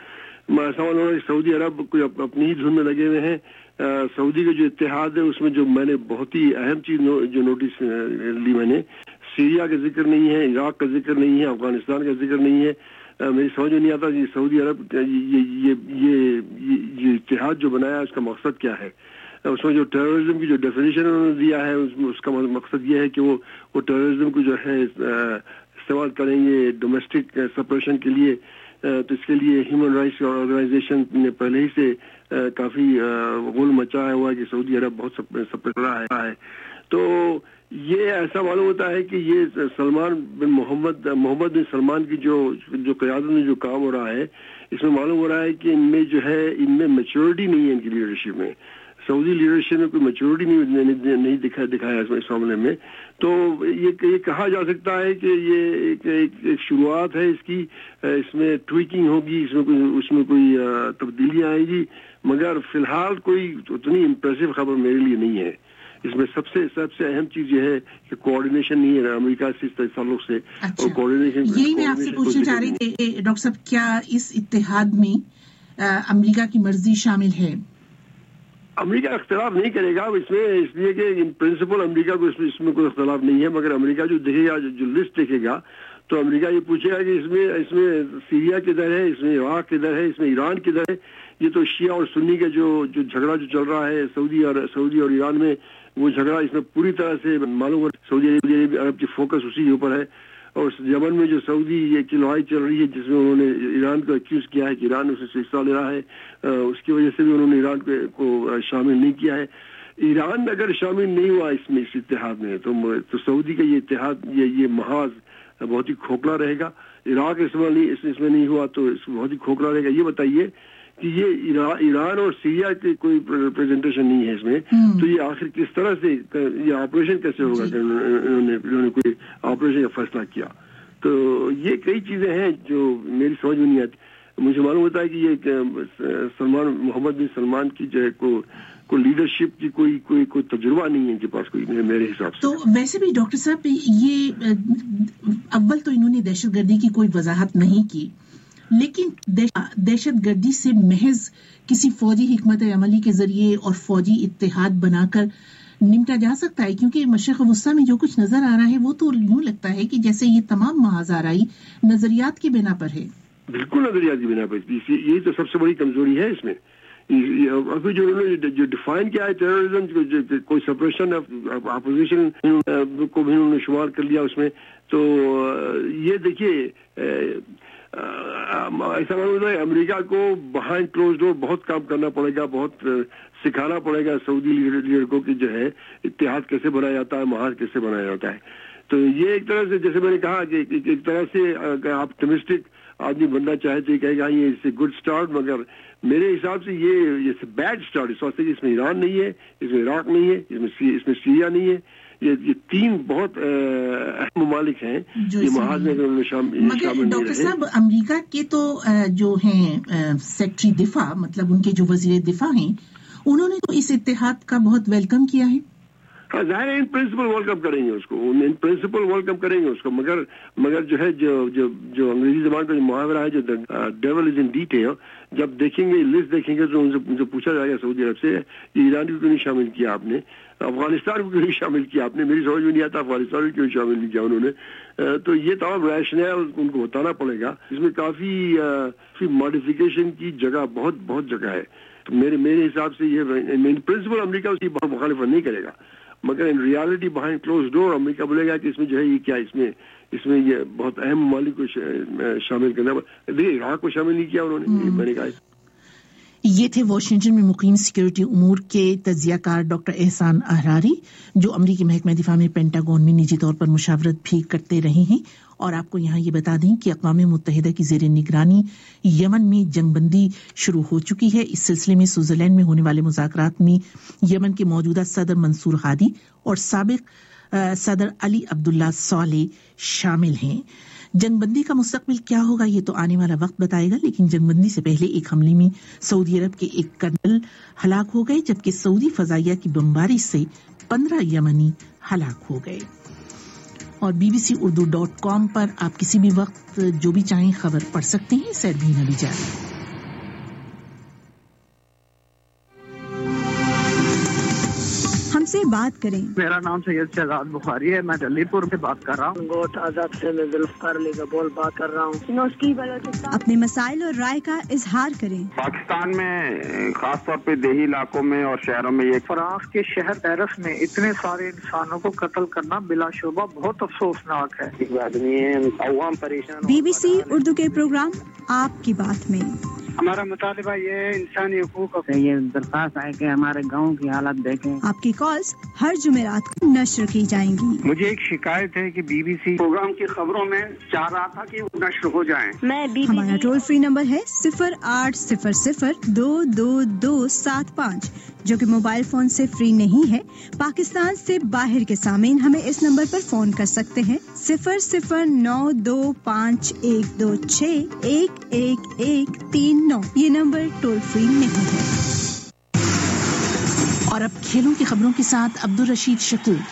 سعودی عرب کوئی اپنی ہی دھن میں لگے ہوئے ہیں۔ سعودی کا جو اتحاد ہے اس میں جو میں نے بہت ہی اہم چیز جو نوٹس لی میں نے، سیریا کا ذکر نہیں ہے، عراق کا ذکر نہیں ہے، افغانستان کا ذکر نہیں ہے۔ میری سمجھ میں نہیں آتا کہ سعودی عرب یہ یہ اتحاد جو بنایا اس کا مقصد کیا ہے۔ اس میں جو ٹیررزم کی جو ڈیفینیشن انہوں نے دیا ہے اس کا مقصد یہ ہے کہ وہ وہ ٹیررزم کو جو ہے استعمال کریں گے ڈومیسٹک سپریشن کے لیے۔ تو اس کے لیے ہیومن رائٹس آرگنائزیشن نے پہلے ہی سے کافی غول مچایا ہوا ہے کہ سعودی عرب بہت سپریٹ رہا ہے۔ تو یہ ایسا معلوم ہوتا ہے کہ یہ سلمان بن محمد محمد بن سلمان کی جو جو قیادت میں جو کام ہو رہا ہے، اس میں معلوم ہو رہا ہے کہ ان میں جو ہے ان میں میچورٹی نہیں ہے ان کی لیڈرشپ میں۔ سعودی لیڈرشپ میں کوئی میچورٹی نہیں نہیں دکھا دکھایا اس معاملے میں۔ تو یہ یہ کہا جا سکتا ہے کہ یہ ایک ایک شروعات ہے اس کی، اس میں ٹویکنگ ہوگی، اس میں کوئی اس میں کوئی تبدیلیاں آئیں گی، مگر فی الحال کوئی اتنی امپریسو خبر میرے لیے نہیں ہے۔ اس میں سب سے سب سے اہم چیز یہ ہے کہ کوآرڈینیشن نہیں ہے امریکہ سے اس تعلق سے۔ اور کوآرڈینیشن یہی میں آپ سے پوچھنا چاہ رہی تھی ڈاکٹر صاحب، کیا اس اتحاد میں امریکہ کی مرضی شامل ہے؟ امریکہ اختلاف نہیں کرے گا اس میں، اس لیے کہ ان پرنسپل امریکہ کو اس میں اس میں کوئی اختلاف نہیں ہے، مگر امریکہ جو دیکھے گا جو لسٹ دیکھے گا تو امریکہ یہ پوچھے گا کہ اس میں اس میں سیریا کدھر ہے، اس میں عراق کدھر ہے، اس میں ایران کدھر ہے۔ یہ تو شیعہ اور سنی کا جو جو جھگڑا جو چل رہا ہے سعودی اور سعودی اور ایران میں، وہ جھگڑا اس میں پوری طرح سے معلوم ہے سعودی عرب کی فوکس اسی کے اوپر ہے۔ اور یمن میں جو سعودی یہ کی لڑائی چل رہی ہے جس میں انہوں نے ایران کو ایکیوز کیا ہے کہ ایران اس سے حصہ لے رہا ہے، اس کی وجہ سے بھی انہوں نے ایران کو شامل نہیں کیا ہے۔ ایران اگر شامل نہیں ہوا اس میں اس اتحاد میں تو سعودی کا یہ اتحاد یہ یہ محاذ بہت ہی کھوکھلا رہے گا۔ عراق اس میں نہیں اس میں نہیں ہوا تو اس بہت ہی کھوکھلا رہے گا۔ یہ بتائیے کہ یہ ایران اور سیریا کی کوئی ریپرزنٹیشن نہیں ہے اس میں، تو یہ آخر کس طرح سے یہ آپریشن کیسے ہوگا کہ انہوں نے انہوں نے کوئی آپریشن کا فیصلہ کیا؟ تو یہ کئی چیزیں ہیں جو میری سمجھ میں نہیں آتی۔ مجھے معلوم ہوتا ہے کہ یہ سلمان محمد بن سلمان کی جو ہے کو کوئی لیڈرشپ کی کوئی کوئی کوئی تجربہ نہیں ہے ان کے پاس کوئی میرے حساب سے۔ تو ویسے بھی ڈاکٹر صاحب یہ اول تو انہوں نے دہشت گردی کی کوئی وضاحت نہیں کی، لیکن دہشت گردی سے محض کسی فوجی حکمت عملی کے ذریعے اور فوجی اتحاد بنا کر نمٹا جا سکتا ہے، کیونکہ مشرق وسطیٰ میں جو کچھ نظر آ رہا ہے وہ تو یوں لگتا ہے کہ جیسے یہ تمام محاذ آرائی نظریات کی بنا پر ہے۔ بالکل نظریات کی بنا پر، یہی تو سب سے بڑی کمزوری ہے اس میں۔ ابھی جو انہوں نے جو ڈیفائن کیا ہے ٹیررزم، کوئی سپریشن اپوزیشن کو بھی انہوں نے شمار کر لیا اس میں، تو یہ دیکھیے ایسا معلوم ہے امریکہ کو بہائنڈ کلوز ڈور بہت کام کرنا پڑے گا، بہت سکھانا پڑے گا سعودی لیڈر کو کہ جو ہے اتحاد کیسے بنایا جاتا ہے، محاذ کیسے بنایا جاتا ہے۔ تو یہ ایک طرح سے جیسے میں نے کہا کہ ایک طرح سے آپٹمسٹک آدمی بننا چاہے تو یہ کہے گا یہ اس سے گڈ سٹارٹ، مگر میرے حساب سے یہ بیڈ سٹارٹ اس واسطے کہ اس میں ایران نہیں ہے، اس میں عراق نہیں ہے، اس میں اس میں سیریا نہیں ہے۔ یہ یہ تین بہت اہم ممالک ہیں یہ محاذ میں شامل نہیں رہے۔ ڈاکٹر صاحب امریکہ کے تو جو ہیں سیکٹری دفاع، مطلب ان کے جو وزیر دفاع ہیں، انہوں نے تو اس اتحاد کا بہت ویلکم کیا ہے۔ ہاں ظاہر ہے ان پرنسپل ویلکم کریں گے اس کو، ان پرنسپل ویلکم کریں گے اس کو، مگر مگر جو ہے جو جو جو انگریزی زبان کا جو محاورہ ہے جو ڈیول از ان ڈیٹیل، جب دیکھیں گے لسٹ دیکھیں گے تو ان سے پوچھا جائے گا سعودی عرب سے یہ ایران کو کیوں نہیں شامل کیا آپ نے، افغانستان کو کیوں نہیں شامل کیا آپ نے، میری سمجھ میں نہیں آتا افغانستان کو کیوں شامل نہیں کیا انہوں نے۔ تو یہ تمام ریشنل ان کو بتانا پڑے گا، اس میں کافی ماڈیفیکیشن کی جگہ بہت بہت جگہ ہے۔ میرے میرے حساب سے یہ پرنسپل امریکہ اس کی بہت مخالفت نہیں کرے گا، مگر in reality behind close door America بولے گا کہ اس میں جو ہے یہ کیا اس میں اس میں یہ بہت اہم ممالک کو شامل کرنا، دیکھیے عراق کو شامل نہیں کیا انہوں نے، میں نے کہا یہ تھے واشنگٹن میں مقیم سیکیورٹی امور کے تجزیہ کار ڈاکٹر احسان احراری، جو امریکی محکمہ دفاع میں پینٹاگون میں نجی طور پر مشاورت بھی کرتے رہے ہیں۔ اور آپ کو یہاں یہ بتا دیں کہ اقوام متحدہ کی زیر نگرانی یمن میں جنگ بندی شروع ہو چکی ہے۔ اس سلسلے میں سوئٹزرلینڈ میں ہونے والے مذاکرات میں یمن کے موجودہ صدر منصور ہادی اور سابق صدر علی عبداللہ صالح شامل ہیں۔ جنگ بندی کا مستقبل کیا ہوگا یہ تو آنے والا وقت بتائے گا، لیکن جنگ بندی سے پہلے ایک حملے میں سعودی عرب کے ایک کرنل ہلاک ہو گئے، جبکہ سعودی فضائیہ کی بمباری سے پندرہ یمنی ہلاک ہو گئے۔ اور B B C Urdu dot com پر آپ کسی بھی وقت جو بھی چاہیں خبر پڑھ سکتے ہیں۔ سیربین ابھی جاری۔ ہم سے بات کریں۔ میرا نام سید شہزاد بخاری ہے، میں دلی پور سے بات کر رہا ہوں۔ گوٹ آزاد سے میں ذوالفقار علی کا بول بات کر رہا ہوں۔ اپنے مسائل اور رائے کا اظہار کریں۔ پاکستان میں خاص طور پہ دیہی علاقوں میں اور شہروں میں یہ فرانس کے شہر پیرس میں اتنے سارے انسانوں کو قتل کرنا بلا شبہ بہت افسوسناک ہے۔ عوام پریشان۔ بی بی سی اردو کے پروگرام آپ کی بات میں ہمارا مطالبہ یہ ہے انسانی حقوق سے یہ درخواست ہے کہ ہمارے گاؤں کی حالت دیکھیں۔ آپ کی کالز ہر جمعرات کو نشر کی جائیں گی۔ مجھے ایک شکایت ہے کہ بی بی سی پروگرام کی خبروں میں چاہ رہا تھا کہ وہ نشر ہو جائیں۔ میں ہمارا ٹول فری نمبر ہے صفر آٹھ صفر صفر دو دو دو سات پانچ، جو کہ موبائل فون سے فری نہیں ہے۔ پاکستان سے باہر کے سامعین ہمیں اس نمبر پر فون کر سکتے ہیں صفر صفر نو دو پانچ ایک دو چھ ایک ایک ایک تین نو۔ یہ نمبر ٹول فری نہیں ہے۔ اور اب کھیلوں کی خبروں کے ساتھ عبدالرشید شکور۔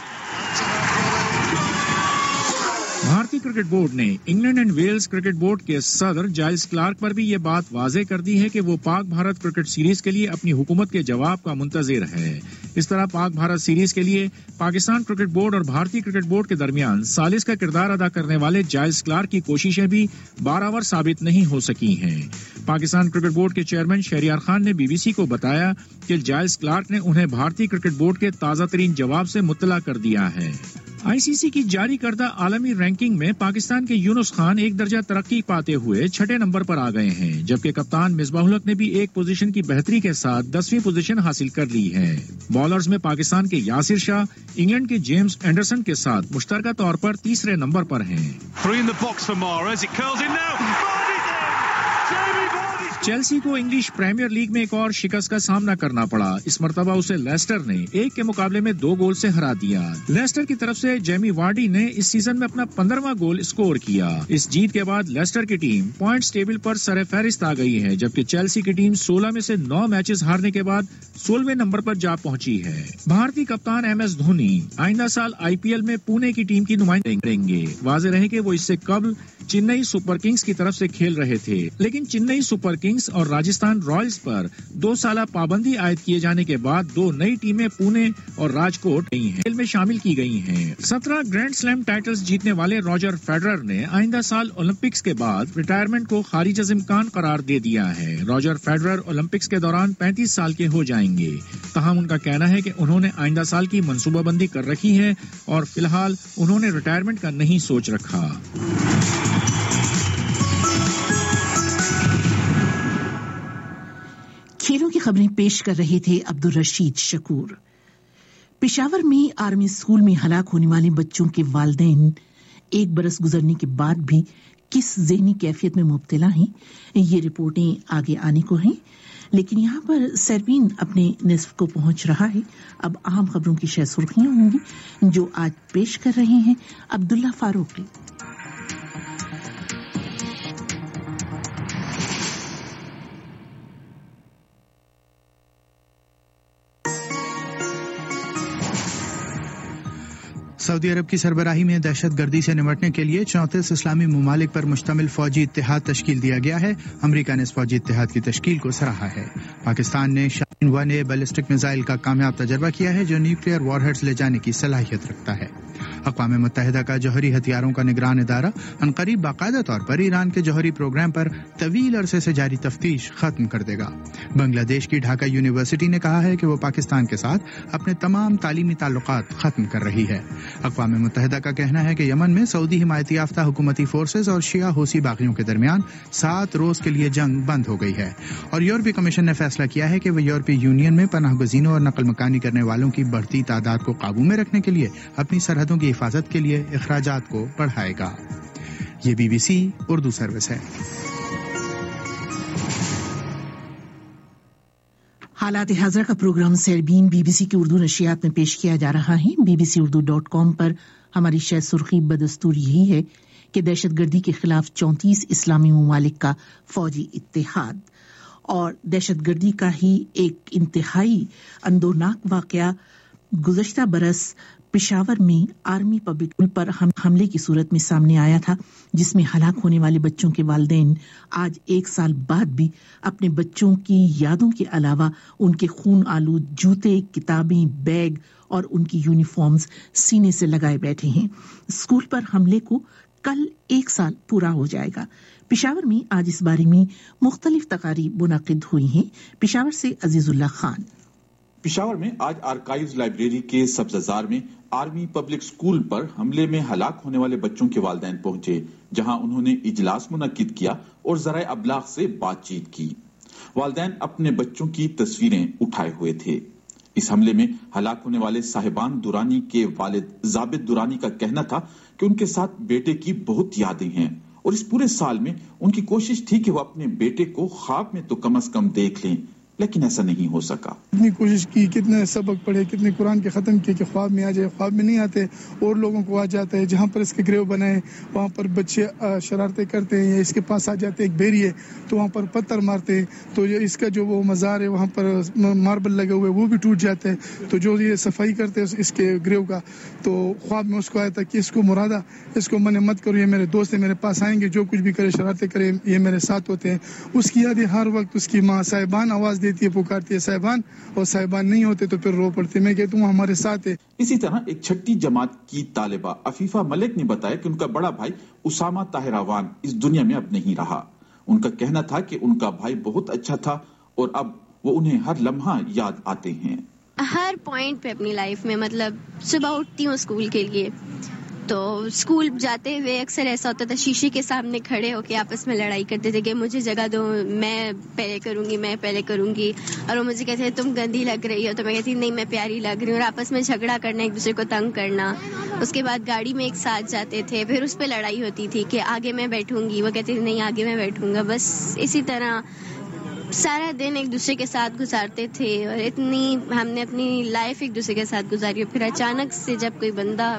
بھارتی کرکٹ بورڈ نے England and Wales cricket board کے صدر جائلز کلارک پر بھی یہ بات واضح کر دی ہے کہ وہ پاک بھارت کرکٹ سیریز کے لیے اپنی حکومت کے جواب کا منتظر ہے۔ اس طرح پاک بھارت سیریز کے لیے پاکستان کرکٹ بورڈ اور بھارتی کرکٹ بورڈ کے درمیان ثالث کا کردار ادا کرنے والے جائلز کلارک کی کوششیں بھی باراور ثابت نہیں ہو سکی ہیں۔ پاکستان کرکٹ بورڈ کے چیئرمین شہریار خان نے بی بی سی کو بتایا کہ جائلز کلارک نے انہیں بھارتی کرکٹ بورڈ کے تازہ ترین جواب سے مطلع کر دیا ہے۔ آئی سی سی کی جاری کردہ عالمی رینکنگ میں پاکستان کے یونس خان ایک درجہ ترقی پاتے ہوئے چھٹے نمبر پر آ گئے ہیں، جبکہ کپتان مصباح الحق نے بھی ایک پوزیشن کی بہتری کے ساتھ دسویں پوزیشن حاصل کر لی ہے۔ بالرز میں پاکستان کے یاسر شاہ انگلینڈ کے جیمز اینڈرسن کے ساتھ مشترکہ طور پر تیسرے نمبر پر ہیں۔ چیلسی کو انگلش پریمیئر لیگ میں ایک اور شکست کا سامنا کرنا پڑا۔ اس مرتبہ اسے لیسٹر نے ایک کے مقابلے میں دو گول سے ہرا دیا۔ لیسٹر کی طرف سے جیمی وارڈی نے اس سیزن میں اپنا پندرہواں گول اسکور کیا۔ اس جیت کے بعد لیسٹر کی ٹیم پوائنٹس ٹیبل پر سر فہرست آ گئی ہے، جبکہ چیلسی کی ٹیم سولہ میں سے نو میچز ہارنے کے بعد سولہویں نمبر پر جا پہنچی ہے۔ بھارتی کپتان ایم ایس دھونی آئندہ سال آئی پی ایل میں پونے کی ٹیم کی نمائندگی کریں گے۔ واضح رہے کہ وہ اس سے قبل چنئی سپر کنگز کی طرف سے کھیل رہے تھے، لیکن چنئی سپر کنگز اور راجستھان رائلز پر دو سالہ پابندی عائد کیے جانے کے بعد دو نئی ٹیمیں پونے اور راجکوٹ کھیل میں شامل کی گئی ہیں۔ سترہ گرینڈ سلیم ٹائٹلز جیتنے والے راجر فیڈرر نے آئندہ سال اولمپکس کے بعد ریٹائرمنٹ کو خارج از امکان قرار دے دیا ہے۔ راجر فیڈرر اولمپکس کے دوران پینتیس سال کے ہو جائیں گے، تاہم ان کا کہنا ہے کہ انہوں نے آئندہ سال کی منصوبہ بندی کر رکھی ہے اور فی الحال انہوں نے ریٹائرمنٹ کا نہیں سوچ رکھا۔ کھیلوں کی خبریں پیش کر رہے تھے عبدالرشید شکور۔ پشاور میں آرمی اسکول میں ہلاک ہونے والے بچوں کے والدین ایک برس گزرنے کے بعد بھی کس ذہنی کیفیت میں مبتلا ہیں، یہ رپورٹیں آگے آنے کو ہیں، لیکن یہاں پر سیربین اپنے نصف کو پہنچ رہا ہے۔ اب اہم خبروں کی شہ سرخیاں ہوں گی جو آج پیش کر رہے ہیں عبداللہ فاروقی۔ سعودی عرب کی سربراہی میں دہشت گردی سے نمٹنے کے لیے چونتیس اسلامی ممالک پر مشتمل فوجی اتحاد تشکیل دیا گیا ہے۔ امریکہ نے اس فوجی اتحاد کی تشکیل کو سراہا ہے۔ پاکستان نے Shaheen one A ballistic missile کا کامیاب تجربہ کیا ہے جو نیوکلیئر وار ہیڈز لے جانے کی صلاحیت رکھتا ہے۔ अक़वाम मुत्तहिदा का जौहरी हथियारों का निगरान इदारा अनकरीब बाकायदा तौर पर ईरान के जौहरी प्रोग्राम पर तवील अरसे से जारी तफ्तीश खत्म कर देगा। बांग्लादेश की ढाका यूनिवर्सिटी ने कहा है कि वो पाकिस्तान के साथ अपने तमाम तालीमी ताल्लुकात खत्म कर रही है। अक़वाम मुत्तहिदा का कहना है कि यमन में सऊदी हिमायती याफ्ता हुकूमती फोर्सेज और शिया हूसी बागियों के दरमियान सात रोज के लिए जंग बंद हो गई है और यूरोपीय कमीशन ने फैसला किया है कि वह यूरोपीय यूनियन में पनाह गुज़ीनों और नकल मकानी करने वालों की बढ़ती तादाद को काबू में रखने के लिए अपनी सरहदों की हिफाजत के लिए इखराजात को बढ़ाएगा। ये बीबीसी उर्दू सर्विस है। हालात हाज़रा का प्रोग्राम सरबीन बीबीसी की उर्दू नशियात में पेश किया जा रहा है। बीबीसी उर्दू डॉट कॉम पर हमारी शायद सुर्खी बदस्तूर यही है कि दहशतगर्दी के खिलाफ चौंतीस इस्लामी ममालिक का फौजी इत्तेहाद और दहशतगर्दी का ही एक इंतहाई अंदोनाक वाकया गुज़श्ता बरस पेशावर में आर्मी पब्लिक स्कूल पर हम, हमले की सूरत में सामने आया था, जिसमें हलाक होने वाले बच्चों के वालिदैन आज एक साल बाद भी अपने बच्चों की यादों के अलावा उनके खून आलूद जूते, किताबें, बैग और उनकी यूनिफॉर्म्स सीने से लगाए बैठे हैं। स्कूल पर हमले को कल एक साल पूरा हो जाएगा। पेशावर में आज इस बारे में मुख्तलिफ तकारीब मुनक़िद हुई हैं। पेशावर से अजीजुल्लाह खान। पेशावर में आज आर्काइव्स लाइब्रेरी के सब्ज़ार में आर्मी पब्लिक स्कूल पर हमले में हलाक होने वाले बच्चों के वालिदैन पहुंचे, जहां उन्होंने इजलास मुनक्किद किया और ज़राए अबलाग से बातचीत की। वालिदैन अपने बच्चों की तस्वीरें उठाए हुए थे। इस हमले में हलाक होने वाले साहिबान दुरानी के वालिद जाबिद दुरानी का कहना था कि उनके साथ बेटे की बहुत यादें हैं और इस पूरे साल में उनकी कोशिश थी कि वो अपने बेटे को ख्वाब में तो कम अज कम देख लें, लेकिन ऐसा नहीं हो सका। कितनी कोशिश की, कितने सबक पढ़े, कितने कुरान के ख़त्म किए कि ख्वाब में आ जाए, ख्वाब में नहीं आते और लोगों को आ जाता है। जहाँ पर इसके ग्रेव बनाए वहाँ पर बच्चे शरारतें करते हैं, या इसके पास आ जाते एक बेरी है तो वहाँ पर पत्थर मारते हैं, तो ये इसका जो वो मज़ार है वहाँ पर मार्बल लगे हुए वो भी टूट जाता है। तो जो ये सफाई करते हैं इसके ग्रेव का, तो ख्वाब में उसको आया था कि इसको मुरादा, इसको मने मत करो, ये मेरे दोस्त है, मेरे पास आएंगे, जो कुछ भी करे शरारतें करे, ये मेरे साथ होते हैं। उसकी यादें हर वक्त उसकी माँ साहिबान आवाज़ देती है, पुकारती है साहिबान, और साहिबान नहीं होते तो फिर रो पड़ते। मैं कहता हूँ हमारे साथ है। इसी तरह एक छठी जमात की तालिबा अफीफा मलिक ने बताया कि उनका बड़ा भाई उसामा ताहिर अवान इस दुनिया में अब नहीं रहा। उनका कहना था कि उनका भाई बहुत अच्छा था और अब वो उन्हें हर लम्हा याद आते हैं। हर पॉइंट पे अपनी लाइफ में, मतलब सुबह उठती हूँ स्कूल के लिए, तो स्कूल जाते हुए अक्सर ऐसा होता था शीशे के सामने खड़े होके आपस में लड़ाई करते थे कि मुझे जगह दो, मैं पहले करूंगी, मैं पहले करूंगी, और वो मुझे कहते थे तुम गंदी लग रही हो, तो मैं कहती नहीं मैं प्यारी लग रही हूँ, और आपस में झगड़ा करना, एक दूसरे को तंग करना। उसके बाद गाड़ी में एक साथ जाते थे, फिर उस पर लड़ाई होती थी कि आगे मैं बैठूंगी, वो कहती थी नहीं आगे मैं बैठूंगा। बस इसी तरह सारा दिन एक दूसरे के साथ गुजारते थे और इतनी हमने अपनी लाइफ एक दूसरे के साथ गुजारी। फिर अचानक से जब कोई बंदा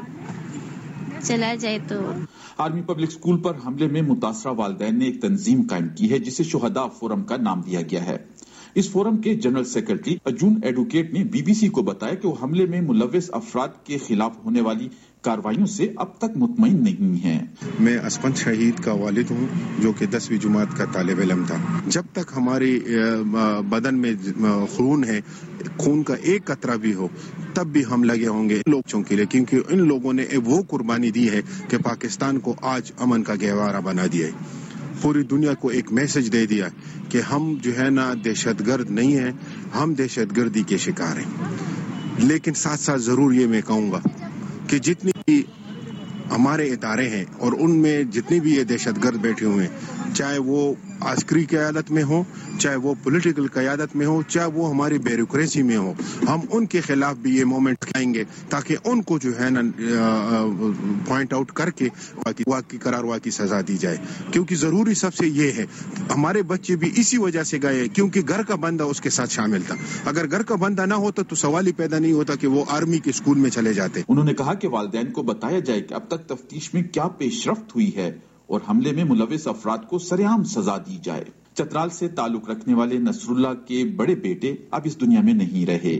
चला जाए तो। आर्मी पब्लिक स्कूल पर हमले में मुतासरा वालिदैन ने एक तंजीम कायम की है जिसे शुहदा फोरम का नाम दिया गया है। इस फोरम के जनरल सेक्रेटरी अर्जुन एडवोकेट ने बीबीसी को बताया कि वो हमले में मुलव्विस अफराद के खिलाफ होने वाली कार्रवाइयों से अब तक मुतमईन नहीं है। मैं असफंद शहीद का वालिद हूँ जो कि दसवीं जुमात का तालिब इल्म था। जब तक हमारी बदन में खून है, खून का एक कतरा भी हो, तब भी हम लगे होंगे लोगों के लिए, क्योंकि इन लोगों ने वो कुर्बानी दी है कि पाकिस्तान को आज अमन का गहवारा बना दिया है। पूरी दुनिया को एक मैसेज दे दिया कि हम जो है ना दहशतगर्द नहीं है, हम दहशतगर्दी के शिकार हैं। लेकिन साथ साथ जरूर ये मैं कहूँगा कि जितनी भी हमारे इदारे हैं और उनमें जितने भी ये दहशतगर्द बैठे हुए हैं, चाहे वो आस्करी क़यादत में हो, चाहे वो पॉलिटिकल क़यादत में हो, चाहे वो हमारी ब्यूरोक्रेसी में हो, हम उनके खिलाफ भी ये मोमेंट लाएंगे ताकि उनको जो है ना पॉइंट आउट करके वाकई करारवा की सजा दी जाए। क्योंकि ज़रूरी सबसे ये है, हमारे बच्चे भी इसी वजह से गए क्योंकि घर का बंदा उसके साथ शामिल था। अगर घर का बंदा ना होता तो सवाल ही पैदा नहीं होता कि वो आर्मी के स्कूल में चले जाते। उन्होंने कहा कि वालिदैन को बताया जाए कि अब तक तफ्तीश में क्या पेशरफ्त हुई है और हमले में मुलविस अफराद को सरेआम सजा दी जाए। चतराल से ताल्लुक रखने वाले नसरुल्लाह के बड़े बेटे अब इस दुनिया में नहीं रहे।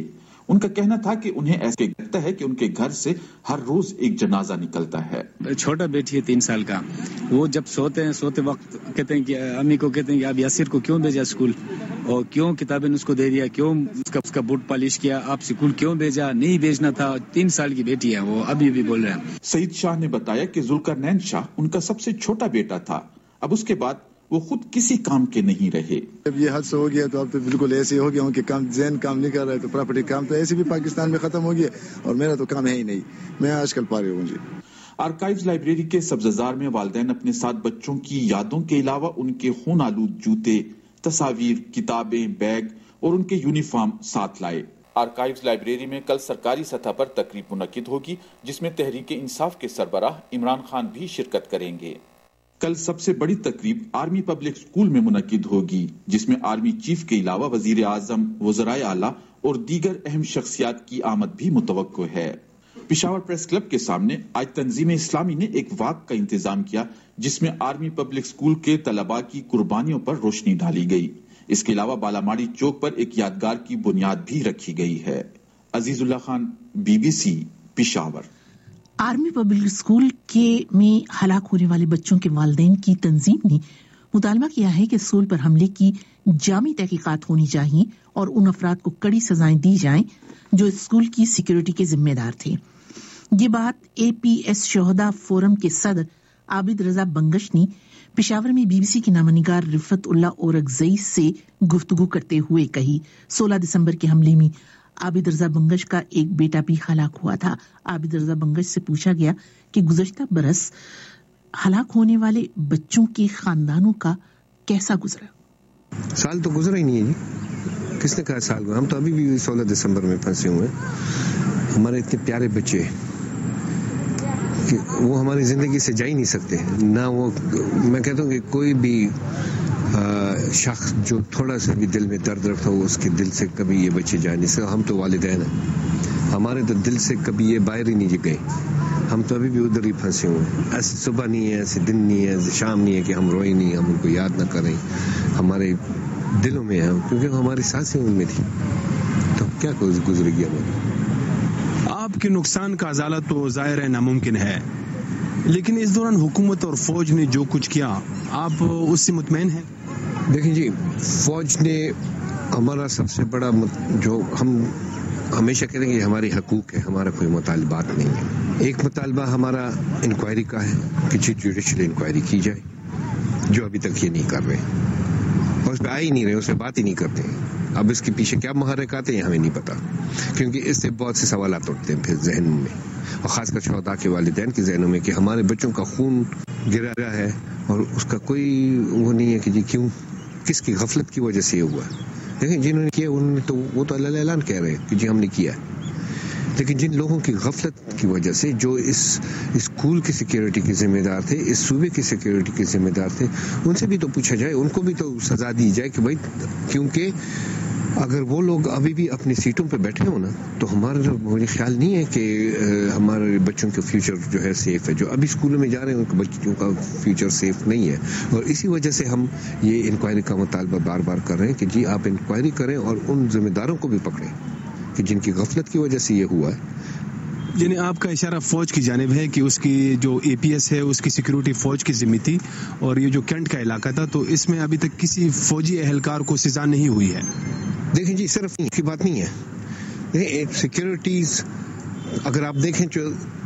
ان کا کہنا تھا کہ انہیں ایسے لگتا ہے کہ ان کے گھر سے ہر روز ایک جنازہ نکلتا ہے. چھوٹا بیٹی ہے تین سال کا, وہ جب سوتے ہیں سوتے وقت کہتے ہیں کہ امی کو کہتے ہیں کہ آپ یاسر کو کیوں بھیجا اسکول, اور کیوں کتابیں اس کو دے دیا, کیوں اس کا اس کا بوٹ پالش کیا, آپ اسکول کیوں بھیجا, نہیں بھیجنا تھا. تین سال کی بیٹی ہے وہ, ابھی بھی بول رہے ہیں. سعید شاہ نے بتایا کہ ذوالقرنین شاہ ان کا سب سے چھوٹا بیٹا تھا. اب اس کے بعد وہ خود کسی کام کے نہیں رہے. جب یہ حادثہ ہو گیا تو اب تو بالکل ایسے ہو گیا ہوں کہ کام ذہن کام نہیں کر رہا ہے, تو پراپرٹی کام تو ایسے بھی پاکستان میں ختم ہو گیا, اور میرا تو کام ہے ہی نہیں. میں آج کل پا رہی ہوں جی. آرکائیوز لائبریری کے سبززار میں والدین اپنے ساتھ بچوں کی یادوں کے علاوہ ان کے خون آلود جوتے, تصاویر, کتابیں, بیگ اور ان کے یونیفارم ساتھ لائے. آرکائیوز لائبریری میں کل سرکاری سطح پر تقریب منعقد ہوگی جس میں تحریک انصاف کے سربراہ عمران خان بھی شرکت کریں گے. کل سب سے بڑی تقریب آرمی پبلک اسکول میں منعقد ہوگی جس میں آرمی چیف کے علاوہ وزیر اعظم, وزرائے اعلیٰ اور دیگر اہم شخصیات کی آمد بھی متوقع ہے. پشاور پریس کلب کے سامنے آج تنظیم اسلامی نے ایک واک کا انتظام کیا جس میں آرمی پبلک اسکول کے طلباء کی قربانیوں پر روشنی ڈالی گئی. اس کے علاوہ بالاماڑی چوک پر ایک یادگار کی بنیاد بھی رکھی گئی ہے. Azizullah Khan, B B C, Peshawar. Army public school کے میں ہلاک ہونے والے بچوں کے والدین کی تنظیم نے مطالبہ کیا ہے کہ اسکول پر حملے کی جامع تحقیقات ہونی چاہیے اور ان افراد کو کڑی سزائیں دی جائیں جو اسکول کی سیکیورٹی کے ذمہ دار تھے. یہ بات اے پی ایس شہداء فورم کے صدر عابد رضا بنگش نے پشاور میں بی بی سی کی نامہ نگار رفت اللہ اورگزئی سے گفتگو کرتے ہوئے کہی. سولہ دسمبر کے حملے میں عابد رضا بنگش کا ایک بیٹا بھی ہلاک ہوا تھا. عابد رضا بنگش سے پوچھا گیا کہ گزشتہ برس ہلاک ہونے والے بچوں کے خاندانوں کا کیسا گزرا. سال تو گزرا ہی نہیں ہے جی, کس نے کہا سال گزرا؟ ہم تو ابھی بھی سولہ دسمبر میں پھنسے ہوئے ہیں. ہمارے اتنے پیارے بچے کہ وہ ہماری زندگی سے جا ہی نہیں سکتے. نہ وہ, میں کہتا ہوں کہ کوئی بھی شخص جو تھوڑا سا بھی دل میں درد رکھتا ہو اس کے دل سے کبھی یہ بچے جا نہیں سکتے. ہم تو والدین ہیں, ہمارے تو دل سے کبھی یہ باہر ہی نہیں گئے. ہم تو ابھی بھی ادھر ہی پھنسے ہوئے. ایسے صبح نہیں ہے, ایسے دن نہیں ہے, ایسے شام نہیں ہے کہ ہم روئیں نہیں, ہم ان کو یاد نہ کریں. ہمارے دلوں میں ہے کیونکہ ہماری سانسیں ان میں تھی. تو کیا گزرے گی ہماری. آپ کے نقصان کا ازالہ تو ظاہر ہے ناممکن ہے, لیکن اس دوران حکومت اور فوج نے جو کچھ کیا آپ اس سے مطمئن ہیں؟ دیکھیں جی, فوج نے ہمارا سب سے بڑا جو ہم ہمیشہ کہتے ہیں کہ ہمارے حقوق ہے, ہمارا کوئی مطالبات نہیں ہے. ایک مطالبہ ہمارا انکوائری کا ہے کہ جوڈیشل انکوائری کی جائے, جو ابھی تک یہ نہیں کر رہے اور اس پہ آ ہی نہیں رہے, اس پہ بات ہی نہیں کرتے ہیں. اب اس کے پیچھے کیا محرک آتے ہیں ہمیں نہیں پتا, کیونکہ اس سے بہت سے سوالات اٹھتے ہیں پھر ذہن میں, اور خاص کر شہداء کے والدین کے ذہنوں میں کہ ہمارے بچوں کا خون گرا رہا ہے اور اس کا کوئی وہ نہیں ہے کہ جی کیوں, کس کی غفلت کی وجہ سے یہ ہوا. دیکھیں جنہوں نے کیا انہوں نے تو وہ تو اللہ اعلان کہہ رہے ہیں کہ جی ہم نے کیا, لیکن جن لوگوں کی غفلت کی وجہ سے جو اس اسکول کی سیکیورٹی کے ذمہ دار تھے, اس صوبے کی سیکیورٹی کے ذمہ دار تھے, ان سے بھی تو پوچھا جائے, ان کو بھی تو سزا دی جائے کہ بھائی, کیونکہ اگر وہ لوگ ابھی بھی اپنی سیٹوں پہ بیٹھے ہوں نا تو ہمارا مجھے خیال نہیں ہے کہ ہمارے بچوں کا فیوچر جو ہے سیف ہے. جو ابھی اسکولوں میں جا رہے ہیں ان کے بچوں کا فیوچر سیف نہیں ہے, اور اسی وجہ سے ہم یہ انکوائری کا مطالبہ بار بار کر رہے ہیں کہ جی آپ انکوائری کریں اور ان ذمہ داروں کو بھی پکڑیں کہ جن کی غفلت کی وجہ سے یہ ہوا ہے. یعنی آپ کا اشارہ فوج کی جانب ہے کہ اس کی جو اے پی ایس ہے اس کی سیکیورٹی فوج کی ذمہ تھی, اور یہ جو کینٹ کا علاقہ تھا تو اس میں ابھی تک کسی فوجی اہلکار کو سزا نہیں ہوئی ہے. دیکھیں جی, صرف کی بات نہیں ہے. ایک سیکیورٹیز اگر آپ دیکھیں جو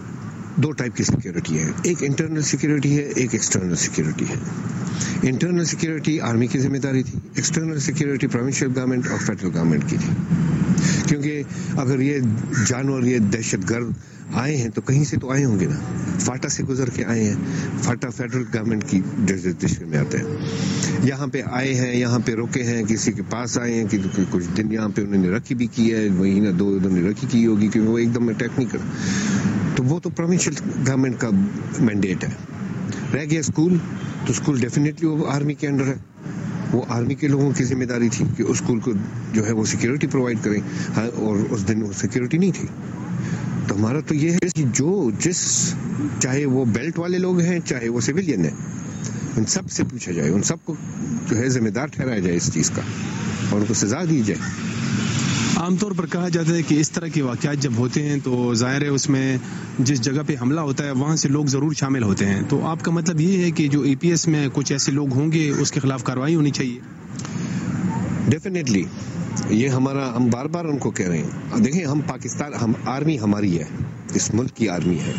دو ٹائپ کی سیکیورٹی ہے, ایک انٹرنل سیکیورٹی ہے, ایک ایکسٹرنل سیکیورٹی ہے. انٹرنل سیکیورٹی آرمی کی ذمہ داری تھی, ایکسٹرنل سیکیورٹی پروونشل گورنمنٹ اور فیڈرل گورنمنٹ کی تھی. کیونکہ اگر یہ جانور, یہ دہشت گرد آئے ہیں تو کہیں سے تو آئے ہوں گے نا, فاٹا سے گزر کے آئے ہیں. فاٹا فیڈرل گورنمنٹ کی ڈسٹرکٹ میں آتے ہیں, یہاں پہ آئے ہیں, یہاں پہ روکے ہیں, کسی کے پاس آئے ہیں, کچھ دن یہاں پہ انہوں نے رکھی بھی کی ہے, مہینہ دو انہوں نے رکھی کی ہوگی کیونکہ وہ ایک دم اٹیک نہیں کر, تو وہ تو پروونشل گورنمنٹ کا مینڈیٹ ہے. رہ گیا اسکول, تو اسکول ڈیفینیٹلی وہ آرمی کے انڈر ہے, وہ آرمی کے لوگوں کی ذمہ داری تھی کہ اس اسکول کو جو ہے وہ سیکیورٹی پرووائڈ کریں, اور اس دن وہ سیکیورٹی نہیں تھی. تو ہمارا تو یہ ہے کہ جو جس چاہے وہ بیلٹ والے لوگ ہیں چاہے وہ سویلین ہیں, ان سب سے پوچھا جائے, ان سب کو جو ہے ذمہ دار ٹھہرایا جائے اس چیز کا, اور ان کو سزا دی جائے. عام طور پر کہا جاتا ہے کہ اس طرح کے واقعات جب ہوتے ہیں تو ظاہر ہے اس میں جس جگہ پہ حملہ ہوتا ہے وہاں سے لوگ ضرور شامل ہوتے ہیں. تو آپ کا مطلب یہ ہے کہ جو ای پی ایس میں کچھ ایسے لوگ ہوں گے اس کے خلاف کارروائی ہونی چاہیے؟ ڈیفینیٹلی یہ ہمارا، ہم بار بار ان کو کہہ رہے ہیں. دیکھیں ہم پاکستان، ہم آرمی ہماری ہے، اس ملک کی آرمی ہے،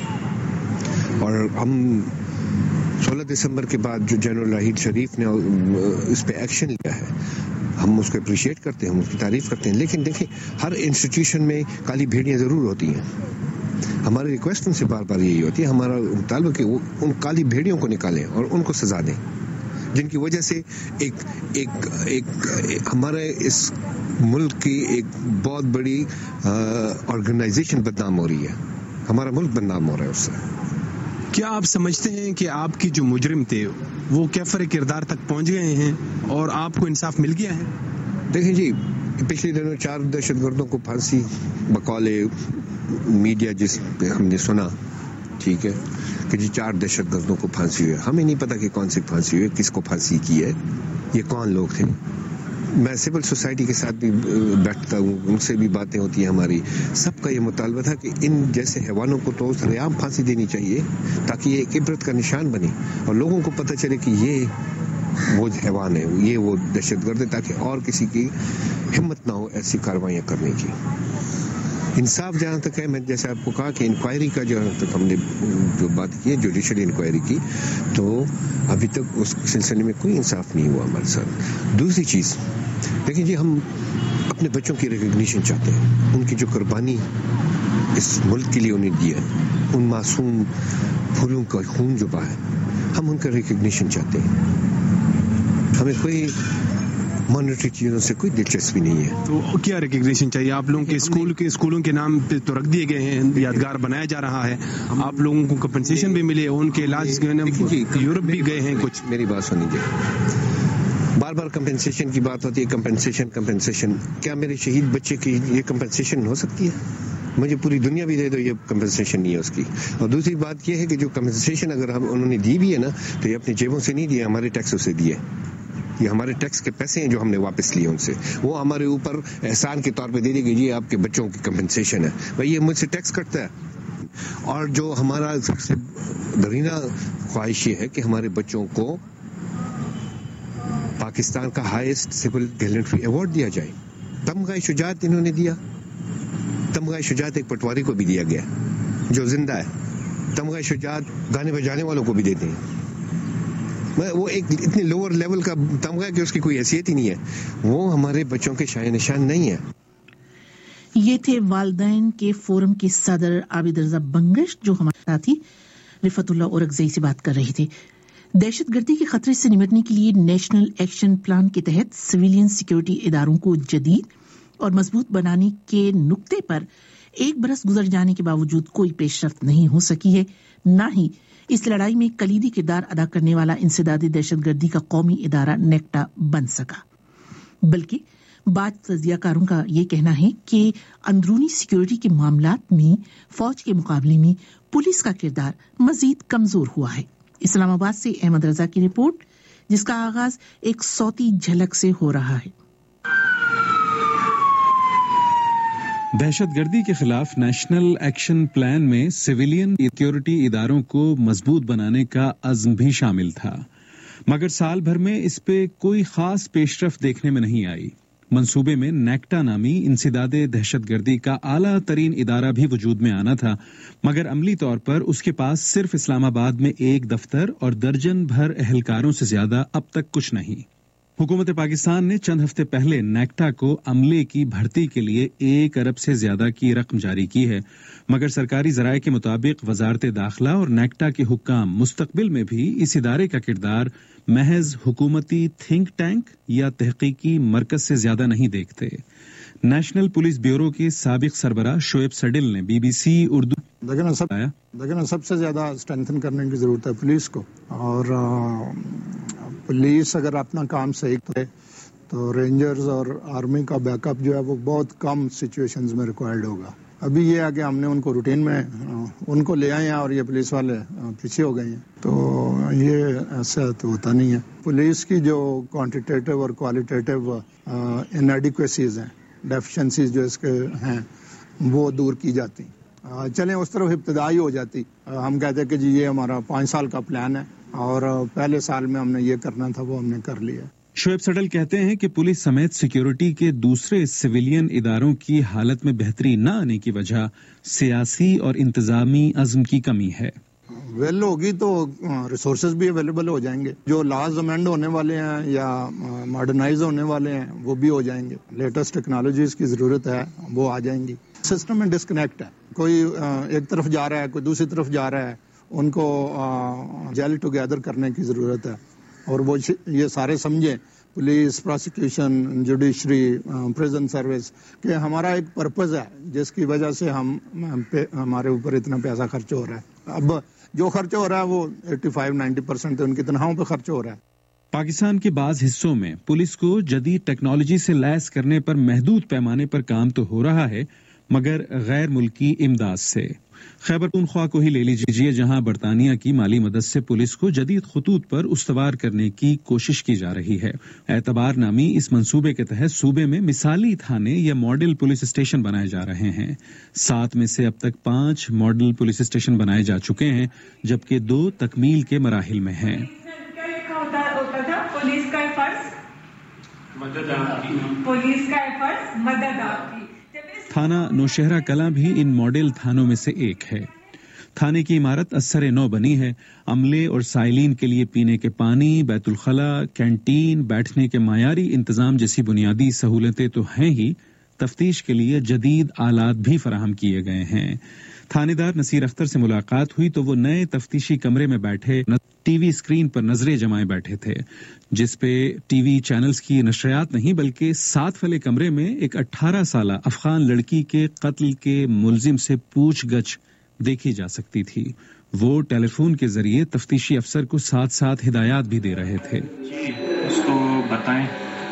اور ہم سولہ دسمبر کے بعد جو جنرل راحیل شریف نے اس پہ ایکشن لیا ہے ہم اس کو اپریشیٹ کرتے ہیں، ہم اس کی تعریف کرتے ہیں. لیکن دیکھیں ہر انسٹیٹیوشن میں کالی بھیڑیاں ضرور ہوتی ہیں. ہماری ریکویسٹ ان سے بار بار یہی ہوتی ہے، ہمارا مطالبہ کہ وہ ان کالی بھیڑیوں کو نکالیں اور ان کو سزا دیں جن کی وجہ سے ایک ایک ایک ہمارے اس ملک کی ایک بہت بڑی آرگنائزیشن بدنام ہو رہی ہے، ہمارا ملک بدنام ہو رہا ہے اس سے. کیا آپ سمجھتے ہیں کہ آپ کی جو مجرم تھے وہ کیفر کردار تک پہنچ گئے ہیں اور آپ کو انصاف مل گیا ہے؟ دیکھیں جی، پچھلے دنوں چار دہشت گردوں کو پھانسی بقول میڈیا جس پہ ہم نے سنا، ٹھیک ہے، کہ جی چار دہشت گردوں کو پھانسی ہوئی. ہمیں نہیں پتا کہ کون سی پھانسی ہوئی، کس کو پھانسی کی ہے، یہ کون لوگ تھے. میں سول سوسائٹی کے ساتھ بھی بیٹھتا ہوں، ان سے بھی باتیں ہوتی ہیں ہماری. سب کا یہ مطالبہ تھا کہ ان جیسے حیوانوں کو تو سرعام پھانسی دینی چاہیے تاکہ یہ ایک عبرت کا نشان بنے اور لوگوں کو پتہ چلے کہ یہ وہ حیوان ہے، یہ وہ دہشت گرد ہے، تاکہ اور کسی کی ہمت نہ ہو ایسی کاروائیاں کرنے کی. انصاف جہاں تک ہے، میں جیسے آپ کو کہا کہ انکوائری کا جہاں تک ہم نے جو بات کی ہے، جوڈیشل انکوائری کی، تو ابھی تک اس سلسلے میں کوئی انصاف نہیں ہوا ہمارے ساتھ. دوسری چیز دیکھیں جی، ہم اپنے بچوں کی ریکگنیشن چاہتے ہیں، ان کی جو قربانی اس ملک کے لیے انہیں دی ہے، ان معصوم پھولوں کا خون جو بہا ہے، ہم ان کا ریکگنیشن چاہتے ہیں. ہمیں کوئی مانیٹری چیزوں سے کوئی دلچسپی نہیں ہے. تو کیا ریکگنیشن چاہیے؟ آپ لوگوں کے اسکول کے اسکولوں کے نام پہ تو رکھ دیے گئے ہیں، یادگار بنایا جا رہا ہے، آپ لوگوں کو کمپنسیشن بھی ملے، ان کے علاج یورپ بھی گئے ہیں کچھ. میری بات سنیجیے، بار بار کمپنسیشن کی بات ہوتی ہے، کمپنسیشن کمپنسیشن. کیا میرے شہید بچے کی یہ کمپنسیشن ہو سکتی ہے؟ مجھے پوری دنیا بھی دے دو، یہ کمپنسیشن نہیں ہے اس کی. اور دوسری بات یہ ہے کہ جو کمپنسیشن اگر ہم انہوں نے دی بھی ہے نا، تو یہ اپنی جیبوں سے نہیں دیے، ہمارے ٹیکسوں سے دیے. یہ ہمارے ٹیکس کے پیسے ہیں جو ہم نے واپس لیے ان سے، وہ ہمارے اوپر احسان کے طور پہ دے دی کہ جی آپ کے بچوں کی کمپنسیشن ہے. بھائی یہ مجھ سے ٹیکس کٹتا ہے. اور جو ہمارا سب سے درینہ خواہش یہ ہے کہ ہمارے بچوں کو پاکستان کا ہائیسٹ سول گیلنٹری ایوارڈ دیا جائے. تمغہ شجاعت انہوں نے دیا، تمغہ شجاعت ایک پٹواری کو بھی دیا گیا جو زندہ ہے. تمغہ شجاعت گانے بجانے والوں کو بھی دیتے ہیں. وہ ایک اتنی لوور لیول کا تمغہ کہ اس کی کوئی حیثیت ہی نہیں ہے. وہ ہمارے بچوں کے شائع نشان نہیں ہے. یہ تھے والدین کے فورم کے صدر عابد رضا بنگش جو ہمارے ساتھی رفعت اللہ اورکزئی سے بات کر رہے تھے. دہشت گردی کے خطرے سے نمٹنے کے لیے نیشنل ایکشن پلان کے تحت سویلین سیکیورٹی اداروں کو جدید اور مضبوط بنانے کے نقطے پر ایک برس گزر جانے کے باوجود کوئی پیش رفت نہیں ہو سکی ہے، نہ ہی اس لڑائی میں کلیدی کردار ادا کرنے والا انسدادی دہشت گردی کا قومی ادارہ نیکٹا بن سکا. بلکہ بعض تجزیہ کاروں کا یہ کہنا ہے کہ اندرونی سیکیورٹی کے معاملات میں فوج کے مقابلے میں پولیس کا کردار مزید کمزور ہوا ہے. اسلام آباد سے احمد رضا کی رپورٹ، جس کا آغاز ایک صوتی جھلک سے ہو رہا ہے. دہشت گردی کے خلاف نیشنل ایکشن پلان میں سویلین سیکیورٹی اداروں کو مضبوط بنانے کا عزم بھی شامل تھا، مگر سال بھر میں اس پہ کوئی خاص پیش رفت دیکھنے میں نہیں آئی. منصوبے میں نیکٹا نامی انسداد دہشت گردی کا اعلیٰ ترین ادارہ بھی وجود میں آنا تھا، مگر عملی طور پر اس کے پاس صرف اسلام آباد میں ایک دفتر اور درجن بھر اہلکاروں سے زیادہ اب تک کچھ نہیں. حکومت پاکستان نے چند ہفتے پہلے نیکٹا کو عملے کی بھرتی کے لیے ایک ارب سے زیادہ کی رقم جاری کی ہے، مگر سرکاری ذرائع کے مطابق وزارت داخلہ اور نیکٹا کے حکام مستقبل میں بھی اس ادارے کا کردار محض حکومتی تھنک ٹینک یا تحقیقی مرکز سے زیادہ نہیں دیکھتے. نیشنل پولیس بیورو کے سابق سربراہ شعیب سڈل نے بی بی سی اردو لیکن سب لیکن سب سے زیادہ اسٹرینتھن کرنے کی ضرورت ہے پولیس کو، اور پولیس اگر اپنا کام صحیح کرے تو رینجرز اور آرمی کا بیک اپ جو ہے وہ بہت کم سچویشنز میں ریکوائرڈ ہوگا. ابھی یہ ہے کہ ہم نے ان کو روٹین میں ان کو لے آئے ہیں اور یہ پولیس والے پیچھے ہو گئے ہیں، تو یہ ایسا تو ہوتا نہیں ہے. پولیس کی جو کوانٹیٹیو اور کوالیٹیو انیڈیکویسیز ہیں डेफिशिएंसीज जो इसके हैं वो दूर की जाती। चलें उस तरफ इब्तदाई हो जाती, हम कहते कि जी ये हमारा पाँच साल का प्लान है और पहले साल में हमने ये करना था वो हमने कर लिया। शोएब सडल कहते हैं कि पुलिस समेत सिक्योरिटी के दूसरे सिविलियन इदारों की हालत में बेहतरी न आने की वजह सियासी और इंतजामी अज़्म की कमी है। वेल होगी तो रिसोर्सेज भी अवेलेबल हो जाएंगे, जो लॉज अमेंड होने वाले हैं या मॉडर्नाइज होने वाले हैं वो भी हो जाएंगे, लेटेस्ट टेक्नोलॉजीज की जरूरत है वो आ जाएंगी। सिस्टम में डिस्कनेक्ट है, कोई एक तरफ जा रहा है कोई दूसरी तरफ जा रहा है, उनको जेल टुगेदर करने की जरूरत है और वो ये सारे समझें, police, prosecution, judiciary, prison service, कि हमारा एक पर्पस है जिसकी वजह से हम पे, हमारे ऊपर इतना पैसा खर्च हो रहा है। अब जो खर्च हो रहा है वो पचासी नब्बे परसेंट उनकी तनख्वाहों पे खर्च हो रहा है। पाकिस्तान के बाज हिस्सों में पुलिस को जदीद टेक्नोलॉजी से लैस करने पर महदूद पैमाने पर काम तो हो रहा है, मगर गैर मुल्की इमदाद से। खैबर पख्तूनख्वा को ही ले लीजिए, जहां बरतानिया की माली मदद से पुलिस को जदीद खतूत पर उस्तवार करने की कोशिश की जा रही है। एतबार नामी इस मंसूबे के तहत सूबे में मिसाली थाने या मॉडल पुलिस स्टेशन बनाए जा रहे हैं। सात में से अब तक पांच मॉडल पुलिस स्टेशन बनाए जा चुके हैं, जबकि दो तकमील के मराहिल में हैं। पुलिस का फर्ज मदद आपकी, पुलिस का फर्ज मदद आपकी। थाना नौशहरा कलां भी इन मॉडल थानों में से एक है। थाने की इमारत असर नौ बनी है। अमले और साइलिन के लिए पीने के पानी, बैतुल खला, कैंटीन, बैठने के मायारी इंतजाम जैसी बुनियादी सहूलतें तो हैं ही, तफ्तीश के लिए जदीद आलात भी फराहम किए गए हैं। थानेदार नसीर अख्तर से मुलाकात हुई तो वो नए तफ्तीशी कमरे में बैठे टीवी स्क्रीन पर नजरें जमाए बैठे थे, जिसपे टीवी चैनल्स की नशरियात नहीं बल्कि साथ वाले कमरे में एक अठारह साल अफगान लड़की के कत्ल के मुलजिम से पूछगछ देखी जा सकती थी। वो टेलीफोन के जरिए तफ्तीशी अफसर को साथ साथ हिदायत भी दे रहे थे। उसको बताएं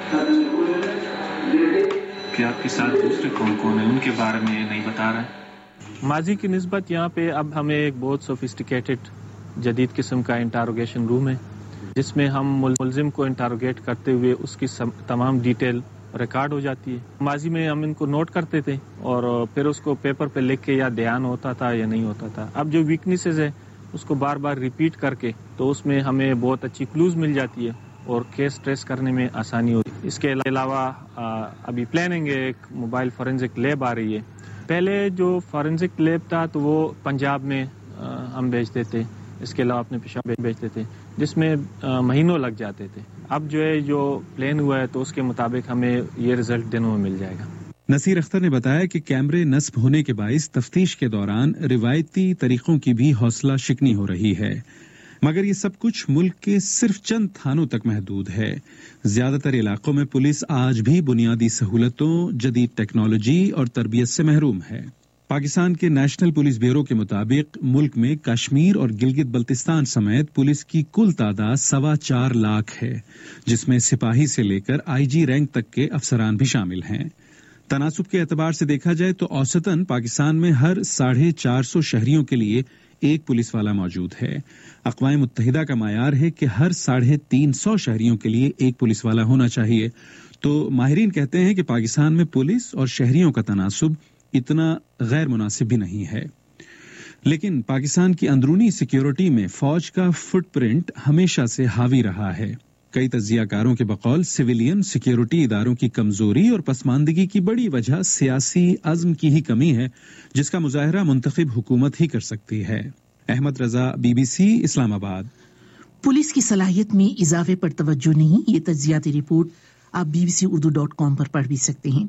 कि आपके साथ दूसरे कौन कौन है, उनके बारे में नहीं बता रहे। माजी की निस्बत यहाँ पे अब हमें एक बहुत सोफिस्टिकेटेड जदीद किस्म का इंटारोगेशन रूम है, जिसमें हम मुलजिम को इंटारोगेट करते हुए उसकी तमाम डिटेल रिकॉर्ड हो जाती है। माजी में हम इनको नोट करते थे और फिर उसको पेपर पे लिख के या ध्यान होता था या नहीं होता था। अब जो वीकनेसेस है उसको बार बार रिपीट करके तो उसमें हमें बहुत अच्छी क्लूज मिल जाती है और केस ट्रेस करने में आसानी होती है। इसके अलावा अभी प्लानिंग है, एक मोबाइल फॉरेंसिक लैब आ रही है। पहले जो फॉरेंसिक लैब था तो वो पंजाब में आ, हम भेजते थे, इसके अलावा अपने पेशावर भेजते थे, जिसमें महीनों लग जाते थे। अब जो है जो प्लान हुआ है तो उसके मुताबिक हमें ये रिजल्ट दिनों में मिल जाएगा। नसीर अख्तर ने बताया कि कैमरे नस्ब होने के बाइस तफ्तीश के दौरान रिवायती तरीकों की भी हौसला शिकनी हो रही है, मगर ये सब कुछ मुल्क के सिर्फ चंद थानों तक महदूद है। ज्यादातर इलाकों में पुलिस आज भी बुनियादी सहूलतों, जदीद टेक्नोलॉजी और तरबियत से महरूम है। पाकिस्तान के नेशनल पुलिस ब्यूरो के मुताबिक मुल्क में कश्मीर और गिलगित बल्तिस्तान समेत पुलिस की कुल तादाद सवा चार लाख है, जिसमें सिपाही से लेकर आईजी रैंक तक के अफसरान भी शामिल हैं। तनासुब के एतबार से देखा जाए तो औसतन पाकिस्तान में हर साढ़े चार सौ शहरियों के लिए एक पुलिस वाला मौजूद है। अक़वाम मुत्तहिदा का मायार है कि हर साढ़े तीन सौ शहरियों के लिए एक पुलिस वाला होना चाहिए। तो माहिरीन कहते हैं कि पाकिस्तान में पुलिस और शहरियों का तनासुब इतना गैर मुनासिब भी नहीं है। लेकिन पाकिस्तान की अंदरूनी सिक्योरिटी में फौज का फुटप्रिंट हमेशा से हावी रहा है। कई तज्जियाकारों के बकौल सिविलियन सिक्योरिटी इदारों की कमजोरी और पसमानदगी की बड़ी वजह सियासी अज़्म की ही कमी है, जिसका मुजाहरा मुंतखब हुकूमत ही कर सकती है। अहमद रजा, बीबीसी, इस्लामाबाद। पुलिस की सलाहियत में इजाफे पर तवज्जो नहीं, ये तज्जियाती रिपोर्ट आप बीबीसी उर्दू डॉट कॉम पर पढ़ भी सकते हैं।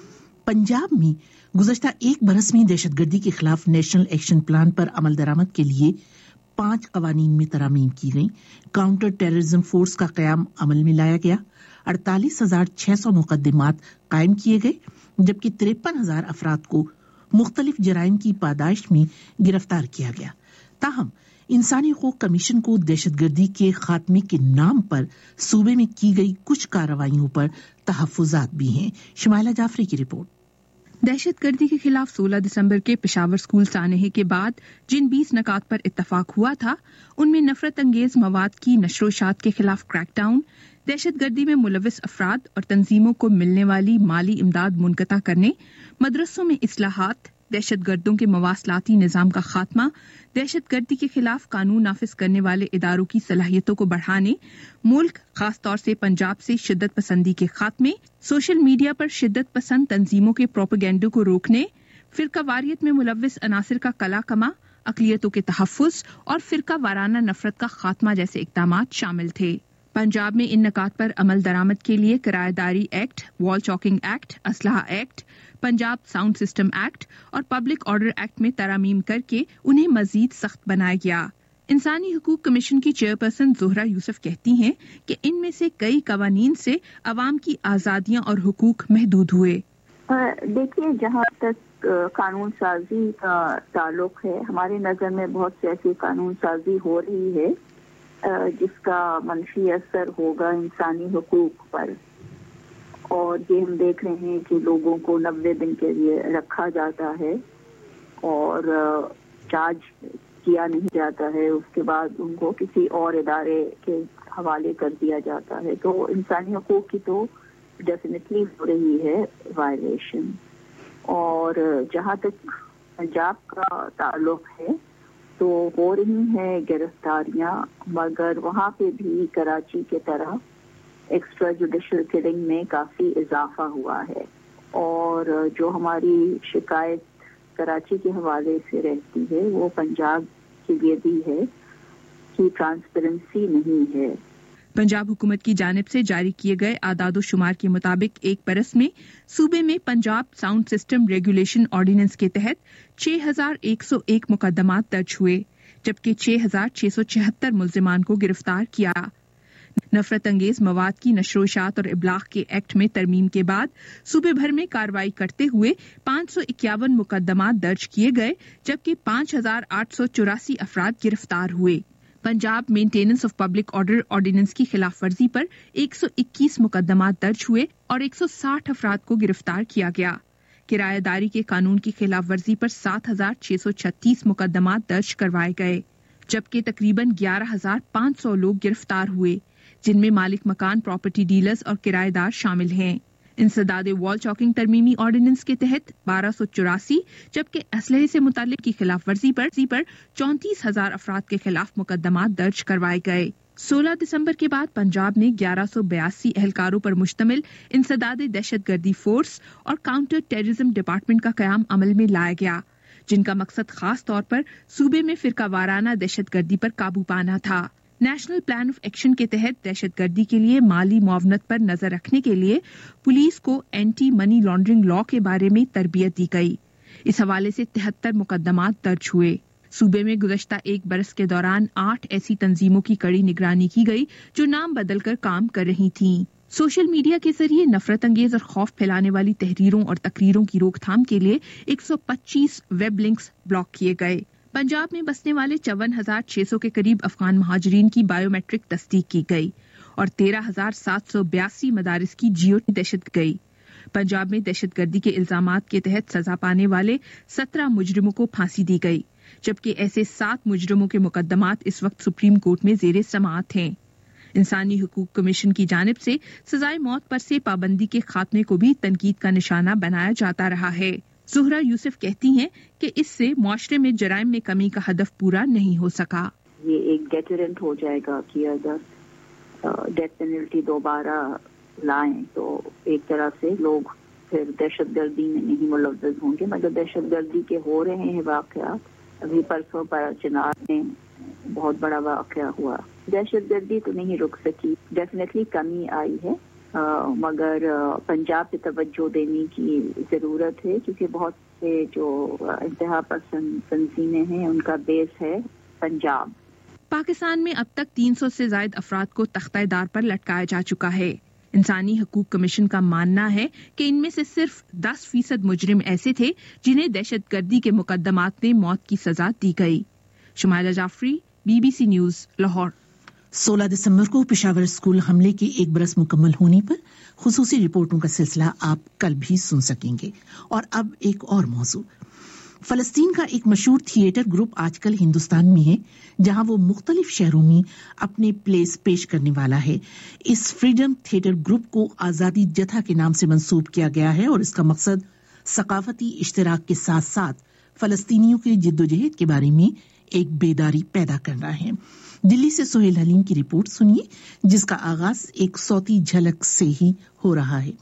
पंजाब में गुज़श्ता एक बरस में दहशतगर्दी के खिलाफ नेशनल एक्शन प्लान पर अमल दरामद के लिए पांच कवानीन में तरामीम की गई। काउंटर टेररिज्म फोर्स का क़याम अमल में लाया गया। अड़तालीस हजार छह सौ मुकदमात कायम किए गए, जबकि तिरपन हजार अफराद को मुख्तलिफ जराइम की पादाइश में गिरफ्तार किया गया। ताहम इंसानी हकूक़ कमीशन को दहशतगर्दी के खात्मे के नाम पर सूबे में की गई कुछ कार्रवाइयों पर तहफ़्फ़ुज़ात भी हैं। शमाइला जाफरी की रिपोर्ट। दहशतगर्दी के खिलाफ सोलह दिसंबर के पेशावर स्कूल सानहे के बाद जिन बीस नकात पर इत्तफाक हुआ था, उनमें नफरत अंगेज मवाद की नशरोशात के खिलाफ क्रैकडाउन, दहशत गर्दी में मुलविस अफराद और तंजीमों को मिलने वाली माली इमदाद मुनक़ता करने, मदरसों में इस्लाहात, दहशत गर्दों के मवासलाती निज़ाम का खात्मा, दहशत गर्दी के खिलाफ कानून नाफिज करने वाले इदारों की सलाहियतों को बढ़ाने, मुल्क खासतौर से पंजाब से शिद्दत पसंदी के खात्मे, सोशल मीडिया पर शिद्दत पसंद तंजीमों के प्रोपेगेंडो को रोकने, फिरका वारियत में मुलविस अनासिर का कला कमा, अक़लियतों के तहफ़्फ़ुज़ और फिरका वाराना नफरत का खात्मा जैसे इक़दामात शामिल थे। पंजाब में इन नकात पर अमल दरामद के लिए किराएदारी एक्ट, वॉल चॉकिंग एक्ट, असलहा act, Punjab sound system act और पब्लिक ऑर्डर एक्ट में तरामीम करके उन्हें मजीद सख्त बनाया गया। इंसानी हुकूक कमीशन की चेयरपर्सन ज़ोहरा यूसुफ कहती हैं कि इनमें से कई कवानीन से अवाम की आज़ादियाँ और हुकूक महदूद हुए। देखिए, जहाँ तक कानून साजी का ताल्लुक है, हमारी नज़र में बहुत सी ऐसी कानून साजी हो रही है जिसका मनफी असर होगा इंसानी हुकूक पर, और ये हम देख रहे हैं कि लोगों को नब्बे दिन के लिए रखा जाता है और चार्ज किया नहीं जाता है, उसके बाद उनको किसी और इदारे के हवाले कर दिया जाता है। तो इंसानी हुकूक की तो डेफिनेटली हो रही है वायलेशन। और जहाँ तक पंजाब का ताल्लुक है तो हो रही हैं गिरफ्तारियां, मगर वहाँ पे भी कराची के तरह एक्स्ट्रा जुडिशल किलिंग में काफ़ी इजाफा हुआ है। और जो हमारी शिकायत कराची के हवाले से रहती है वो पंजाब के लिए भी है कि ट्रांसपेरेंसी नहीं है। पंजाब हुकूमत की जानिब से जारी किए गए आदादो शुमार के मुताबिक एक बरस में सूबे में Punjab sound system regulation ordinance के तहत छह हजार एक सौ एक मुकदमात दर्ज हुए, जबकि छह हजार छह सौ छिहत्तर मुल्जिमान को गिरफ्तार किया। नफरत अंगेज मवाद की नशरोशात और इब्लाग के एक्ट में तरमीम के बाद सूबे भर में कार्रवाई करते हुए पाँच सौ इक्यावन मुकदमात दर्ज किए गए, जबकि पाँच हजार आठ सौ चौरासी अफराद गिरफ्तार हुए। Punjab maintenance of public order ordinance की खिलाफ वर्जी पर एक सौ इक्कीस मुकदमात दर्ज हुए और एक सौ साठ अफराद को गिरफ्तार किया गया। किराएदारी के कानून की खिलाफ वर्जी पर सात हजार छह सौ छत्तीस मुकदमात दर्ज करवाए गए, जबकि तकरीबन ग्यारह हजार पाँच सौ लोग गिरफ्तार हुए, जिनमें मालिक मकान, प्रॉपर्टी डीलर्स और किराएदार शामिल हैं। इंसदादे वॉल चॉकिंग तरमीमी ऑर्डिनेंस के तहत बारह सौ चौरासी, जबकि असलहे से मुतालिक की खिलाफ वर्जी पर पर चौंतीस हजार अफराद के खिलाफ मुकदमात दर्ज करवाए गए। सोलह दिसंबर के बाद पंजाब में ग्यारह सौ बयासी एहलकारों पर मुश्तमिल इंसदादे दहशत गर्दी फोर्स और काउंटर टेररिज्म डिपार्टमेंट का कयाम अमल में लाया गया, जिनका मकसद खास तौर पर सूबे में फिरका वाराना दहशत गर्दी पर काबू पाना था। नेशनल प्लान ऑफ एक्शन के तहत दहशत गर्दी के लिए माली मुआवनत पर नजर रखने के लिए पुलिस को एंटी मनी लॉन्ड्रिंग लॉ के बारे में तरबियत दी गई। इस हवाले से तिहत्तर मुकदमात दर्ज हुए। सूबे में गुज़श्ता एक बरस के दौरान आठ ऐसी तंजीमों की कड़ी निगरानी की गई जो नाम बदलकर काम कर रही थीं। सोशल मीडिया के जरिए नफरत अंगेज और खौफ फैलाने वाली तहरीरों और तकरीरों की रोकथाम के लिए एक सौ पच्चीस वेब लिंक्स ब्लॉक किए गए। पंजाब में बसने वाले चौवन हजार छह सौ के करीब अफगान महाजरीन की बायोमेट्रिक तस्दीक की गई और तेरह हजार सात सौ बयासी मदारिस की जियो दहशत गई। पंजाब में दहशत गर्दी के इल्जामात के तहत सजा पाने वाले सत्रह मुजरिमों को फांसी दी गई, जबकि ऐसे सात मुजरिमों के मुकदमात इस वक्त सुप्रीम कोर्ट में जेरे समाअत हैं। इंसानी हुकूक कमीशन की जानिब से सजाए मौत पर से पाबंदी के खात्मे को भी तनकीद का निशाना बनाया जाता रहा है। ज़ोहरा यूसुफ कहती हैं कि इससे मुआशरे में जराइम में कमी का हदफ पूरा नहीं हो सका। ये एक डेटरेंट हो जाएगा कि अगर डेथ पेनल्टी दोबारा लाएं तो एक तरह से लोग फिर दहशत गर्दी में नहीं मुलव्वज़ होंगे, मगर दहशत गर्दी के हो रहे हैं वाक़यात। अभी परसों पर चिनार में बहुत बड़ा वाक़या हुआ। दहशत गर्दी तो नहीं रुक सकी, डेफिनेटली कमी आई है, आ, मगर पंजाब पे तवज्जो देने की ज़रूरत है, क्योंकि बहुत से जो इंतहा पसंद तंजीमें हैं उनका बेस है पंजाब। पाकिस्तान में अब तक तीन सौ से ज़ायद अफराद को तख्ता-ए-दार पर लटकाया जा चुका है। इंसानी हकूक कमीशन का मानना है कि इनमें से सिर्फ दस फीसद मुजरिम ऐसे थे जिन्हें दहशत गर्दी के मुकदमात में मौत की सजा दी गई। Shumaila Jafri, BBC news, Lahore. सोलह दिसंबर को पेशावर स्कूल हमले के एक बरस मुकम्मल होने पर खुसूसी रिपोर्टों का सिलसिला आप कल भी सुन सकेंगे। और अब एक और मौजू। فلسطین کا ایک مشہور تھیٹر گروپ آج کل ہندوستان میں ہے، جہاں وہ مختلف شہروں میں اپنے پلیز پیش کرنے والا ہے۔ اس فریڈم تھیٹر گروپ کو آزادی جتھا کے نام سے منسوب کیا گیا ہے اور اس کا مقصد ثقافتی اشتراک کے ساتھ ساتھ فلسطینیوں کی جدوجہد کے بارے میں ایک بیداری پیدا کرنا ہے۔ دلی سے سہیل حلیم کی رپورٹ سنیے، جس کا آغاز ایک صوتی جھلک سے ہی ہو رہا ہے۔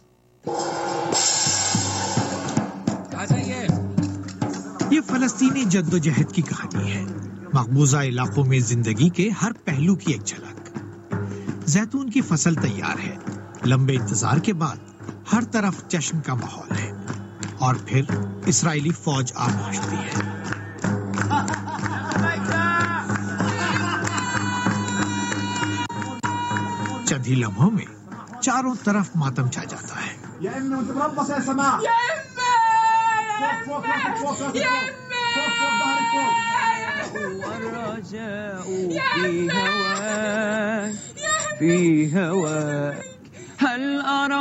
یہ فلسطینی جدوجہد کی کہانی ہے، مقبوضہ علاقوں میں زندگی کے ہر پہلو کی ایک جھلک۔ زیتون کی فصل تیار ہے، لمبے انتظار کے بعد ہر طرف جشن کا ماحول ہے، اور پھر اسرائیلی فوج آ پہنچتی ہے۔ چند ہی لمحوں میں چاروں طرف ماتم چھا جاتا ہے۔ هل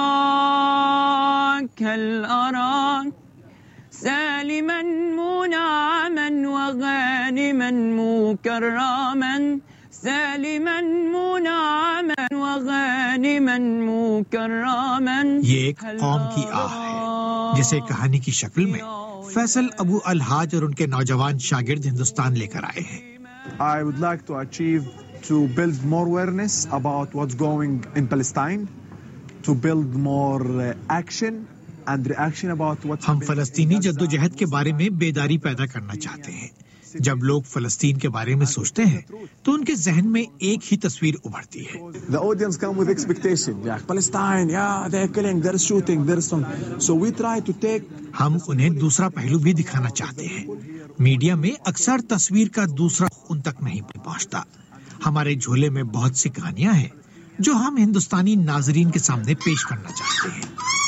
أراك هل أراك سالما منعما وغانما مكرما سالما منعما وغانما مكرما۔ یہ ایک قوم کی آہ ہے جسے کہانی کی شکل میں فیصل ابو الحاج اور ان کے نوجوان شاگرد ہندوستان لے کر آئے ہیں۔ I would like to achieve to build more awareness about what's going in Palestine, to build more uh, action and reaction about what's ہم فلسطینی جدوجہد کے بارے میں بیداری پیدا کرنا چاہتے ہیں۔ جب لوگ فلسطین کے بارے میں سوچتے ہیں تو ان کے ذہن میں ایک ہی تصویر ابھرتی ہے۔ The audience come with expectation. Yeah, Palestine, yeah, they're killing, they're shooting, they're some. So we try to take. ہم انہیں دوسرا پہلو بھی دکھانا چاہتے ہیں۔ میڈیا میں اکثر تصویر کا دوسرا ان تک نہیں پہنچتا۔ ہمارے جھولے میں بہت سی کہانیاں ہیں جو ہم ہندوستانی ناظرین کے سامنے پیش کرنا چاہتے ہیں۔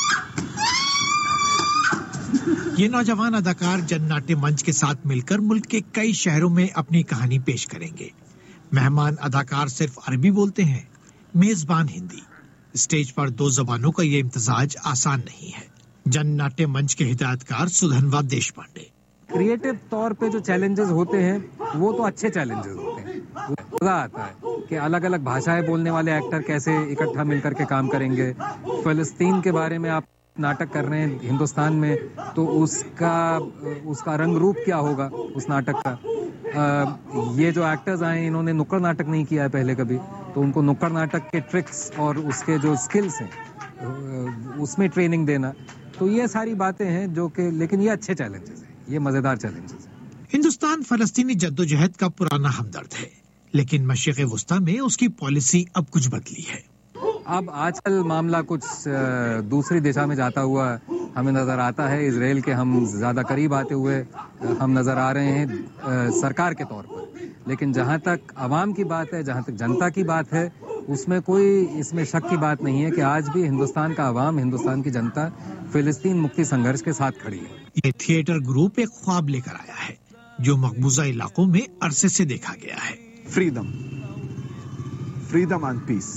یہ نوجوان اداکار جن ناٹیہ منچ کے ساتھ مل کر ملک کے کئی شہروں میں اپنی کہانی پیش کریں گے۔ مہمان اداکار صرف عربی بولتے ہیں، میزبان ہندی۔ اسٹیج پر دو زبانوں کا یہ امتزاج آسان نہیں ہے۔ جن ناٹیہ منچ کے ہدایت کار سدھنوا دیش پانڈے۔ کریٹو طور پہ جو چیلنجز ہوتے ہیں وہ تو اچھے چیلنجز ہوتے ہیں، مزہ آتا ہے کہ الگ الگ بھاشائیں بولنے والے ایکٹر کیسے اکٹھا مل کر کے کام کریں گے۔ فلسطین کے بارے میں آپ ناٹک کر رہے ہیں ہندوستان میں، تو اس کا اس کا رنگ روپ کیا ہوگا اس ناٹک کا۔ یہ جو ایکٹرز آئے انہوں نے نکڑ ناٹک نہیں کیا ہے پہلے کبھی، تو ان کو نکڑ ناٹک کے ٹرکس اور اس کے جو سکلز ہیں اس میں ٹریننگ دینا، تو یہ ساری باتیں ہیں جو کہ، لیکن یہ اچھے چیلنجز ہیں، یہ مزیدار چیلنجز ہیں۔ ہندوستان فلسطینی جدوجہد کا پرانا ہمدرد ہے، لیکن مشرق وسطیٰ میں اس کی پالیسی اب کچھ بدلی ہے۔ اب آج کل معاملہ کچھ دوسری دشا میں جاتا ہوا ہمیں نظر آتا ہے۔ اسرائیل کے ہم زیادہ قریب آتے ہوئے ہم نظر آ رہے ہیں سرکار کے طور پر، لیکن جہاں تک عوام کی بات ہے، جہاں تک جنتا کی بات ہے، اس میں کوئی اس میں شک کی بات نہیں ہے کہ آج بھی ہندوستان کا عوام، ہندوستان کی جنتا فلسطین مکتی سنگھرش کے ساتھ کھڑی ہے۔ یہ تھیٹر گروپ ایک خواب لے کر آیا ہے جو مقبوضہ علاقوں میں عرصے سے دیکھا گیا ہے۔ Freedom freedom and peace.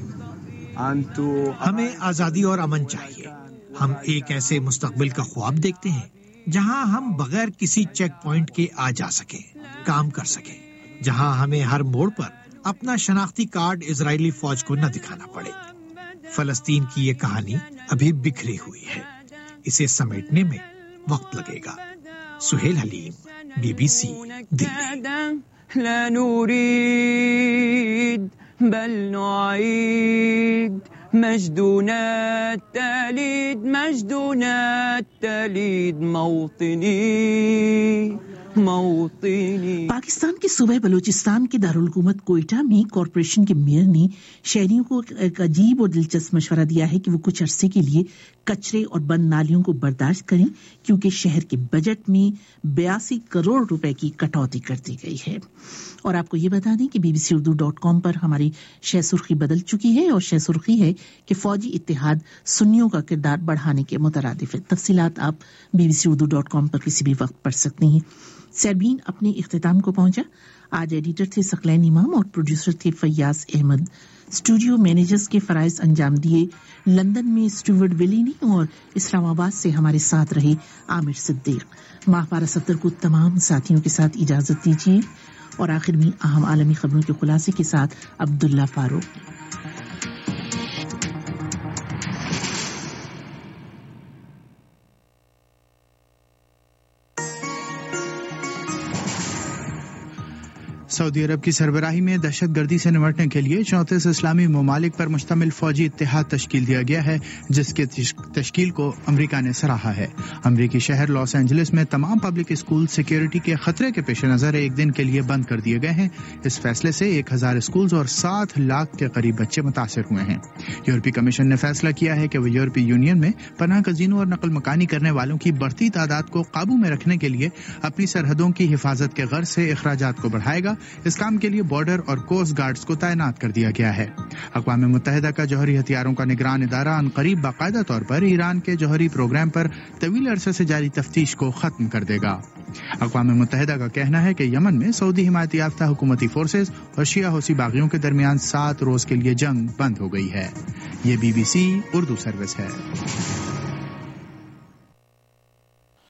ہمیں آزادی اور امن چاہیے۔ ہم ایک ایسے مستقبل کا خواب دیکھتے ہیں جہاں ہم بغیر کسی چیک پوائنٹ کے آ جا سکیں، کام کر سکیں، جہاں ہمیں ہر موڑ پر اپنا شناختی کارڈ اسرائیلی فوج کو نہ دکھانا پڑے۔ فلسطین کی یہ کہانی ابھی بکھری ہوئی ہے، اسے سمیٹنے میں وقت لگے گا۔ Suhail Haleem, B B C, Delhi. بل نعيد مجدنا التليد مجدنا التليد موطني موطنی۔ پاکستان کے صوبہ بلوچستان کے دارالحکومت کوئٹہ میں کارپوریشن کے میئر نے شہریوں کو ایک عجیب اور دلچسپ مشورہ دیا ہے کہ وہ کچھ عرصے کے لیے کچرے اور بند نالیوں کو برداشت کریں، کیونکہ شہر کے بجٹ میں بیاسی کروڑ روپے کی کٹوتی کر دی گئی ہے۔ اور آپ کو یہ بتا دیں کہ B B C Urdu dot com پر ہماری شہ سرخی بدل چکی ہے، اور شہ سرخی ہے کہ فوجی اتحاد سنیوں کا کردار بڑھانے کے مترادف ہے۔ تفصیلات آپ B B C Urdu dot com پر کسی بھی وقت پڑھ سکتے ہیں۔ سیربین اپنے اختتام کو پہنچا۔ آج ایڈیٹر تھے ثقلین امام اور پروڈیوسر تھے فیاض احمد۔ اسٹوڈیو مینیجرز کے فرائض انجام دیے. لندن میں اسٹیورٹ ویلینی اور اسلام آباد سے ہمارے ساتھ رہے عامر صدیق. ماہ پارہ صفدر کو تمام ساتھیوں کے ساتھ اجازت دیجیے اور آخر میں اہم عالمی خبروں کے خلاصے کے ساتھ عبداللہ فاروق. سعودی عرب کی سربراہی میں دہشت گردی سے نمٹنے کے لیے چونتیس اسلامی ممالک پر مشتمل فوجی اتحاد تشکیل دیا گیا ہے، جس کے تشکیل کو امریکہ نے سراہا ہے. امریکی شہر لاس اینجلس میں تمام پبلک اسکول سیکیورٹی کے خطرے کے پیش نظر ایک دن کے لیے بند کر دیے گئے ہیں. اس فیصلے سے ایک ہزار اسکولز اور سات لاکھ کے قریب بچے متاثر ہوئے ہیں. یورپی کمیشن نے فیصلہ کیا ہے کہ وہ یورپی یونین میں پناہ گزینوں اور نقل مکانی کرنے والوں کی بڑھتی تعداد کو قابو میں رکھنے کے لیے اپنی سرحدوں کی حفاظت کے غرض سے اخراجات کو بڑھائے گا. اس کام کے لیے بارڈر اور کوسٹ گارڈز کو تعینات کر دیا گیا ہے. اقوام متحدہ کا جوہری ہتھیاروں کا نگران ادارہ عنقریب باقاعدہ طور پر ایران کے جوہری پروگرام پر طویل عرصے سے جاری تفتیش کو ختم کر دے گا. اقوام متحدہ کا کہنا ہے کہ یمن میں سعودی حمایت یافتہ حکومتی فورسز اور شیعہ حوثی باغیوں کے درمیان سات روز کے لیے جنگ بند ہو گئی ہے. یہ B B C Urdu service ہے.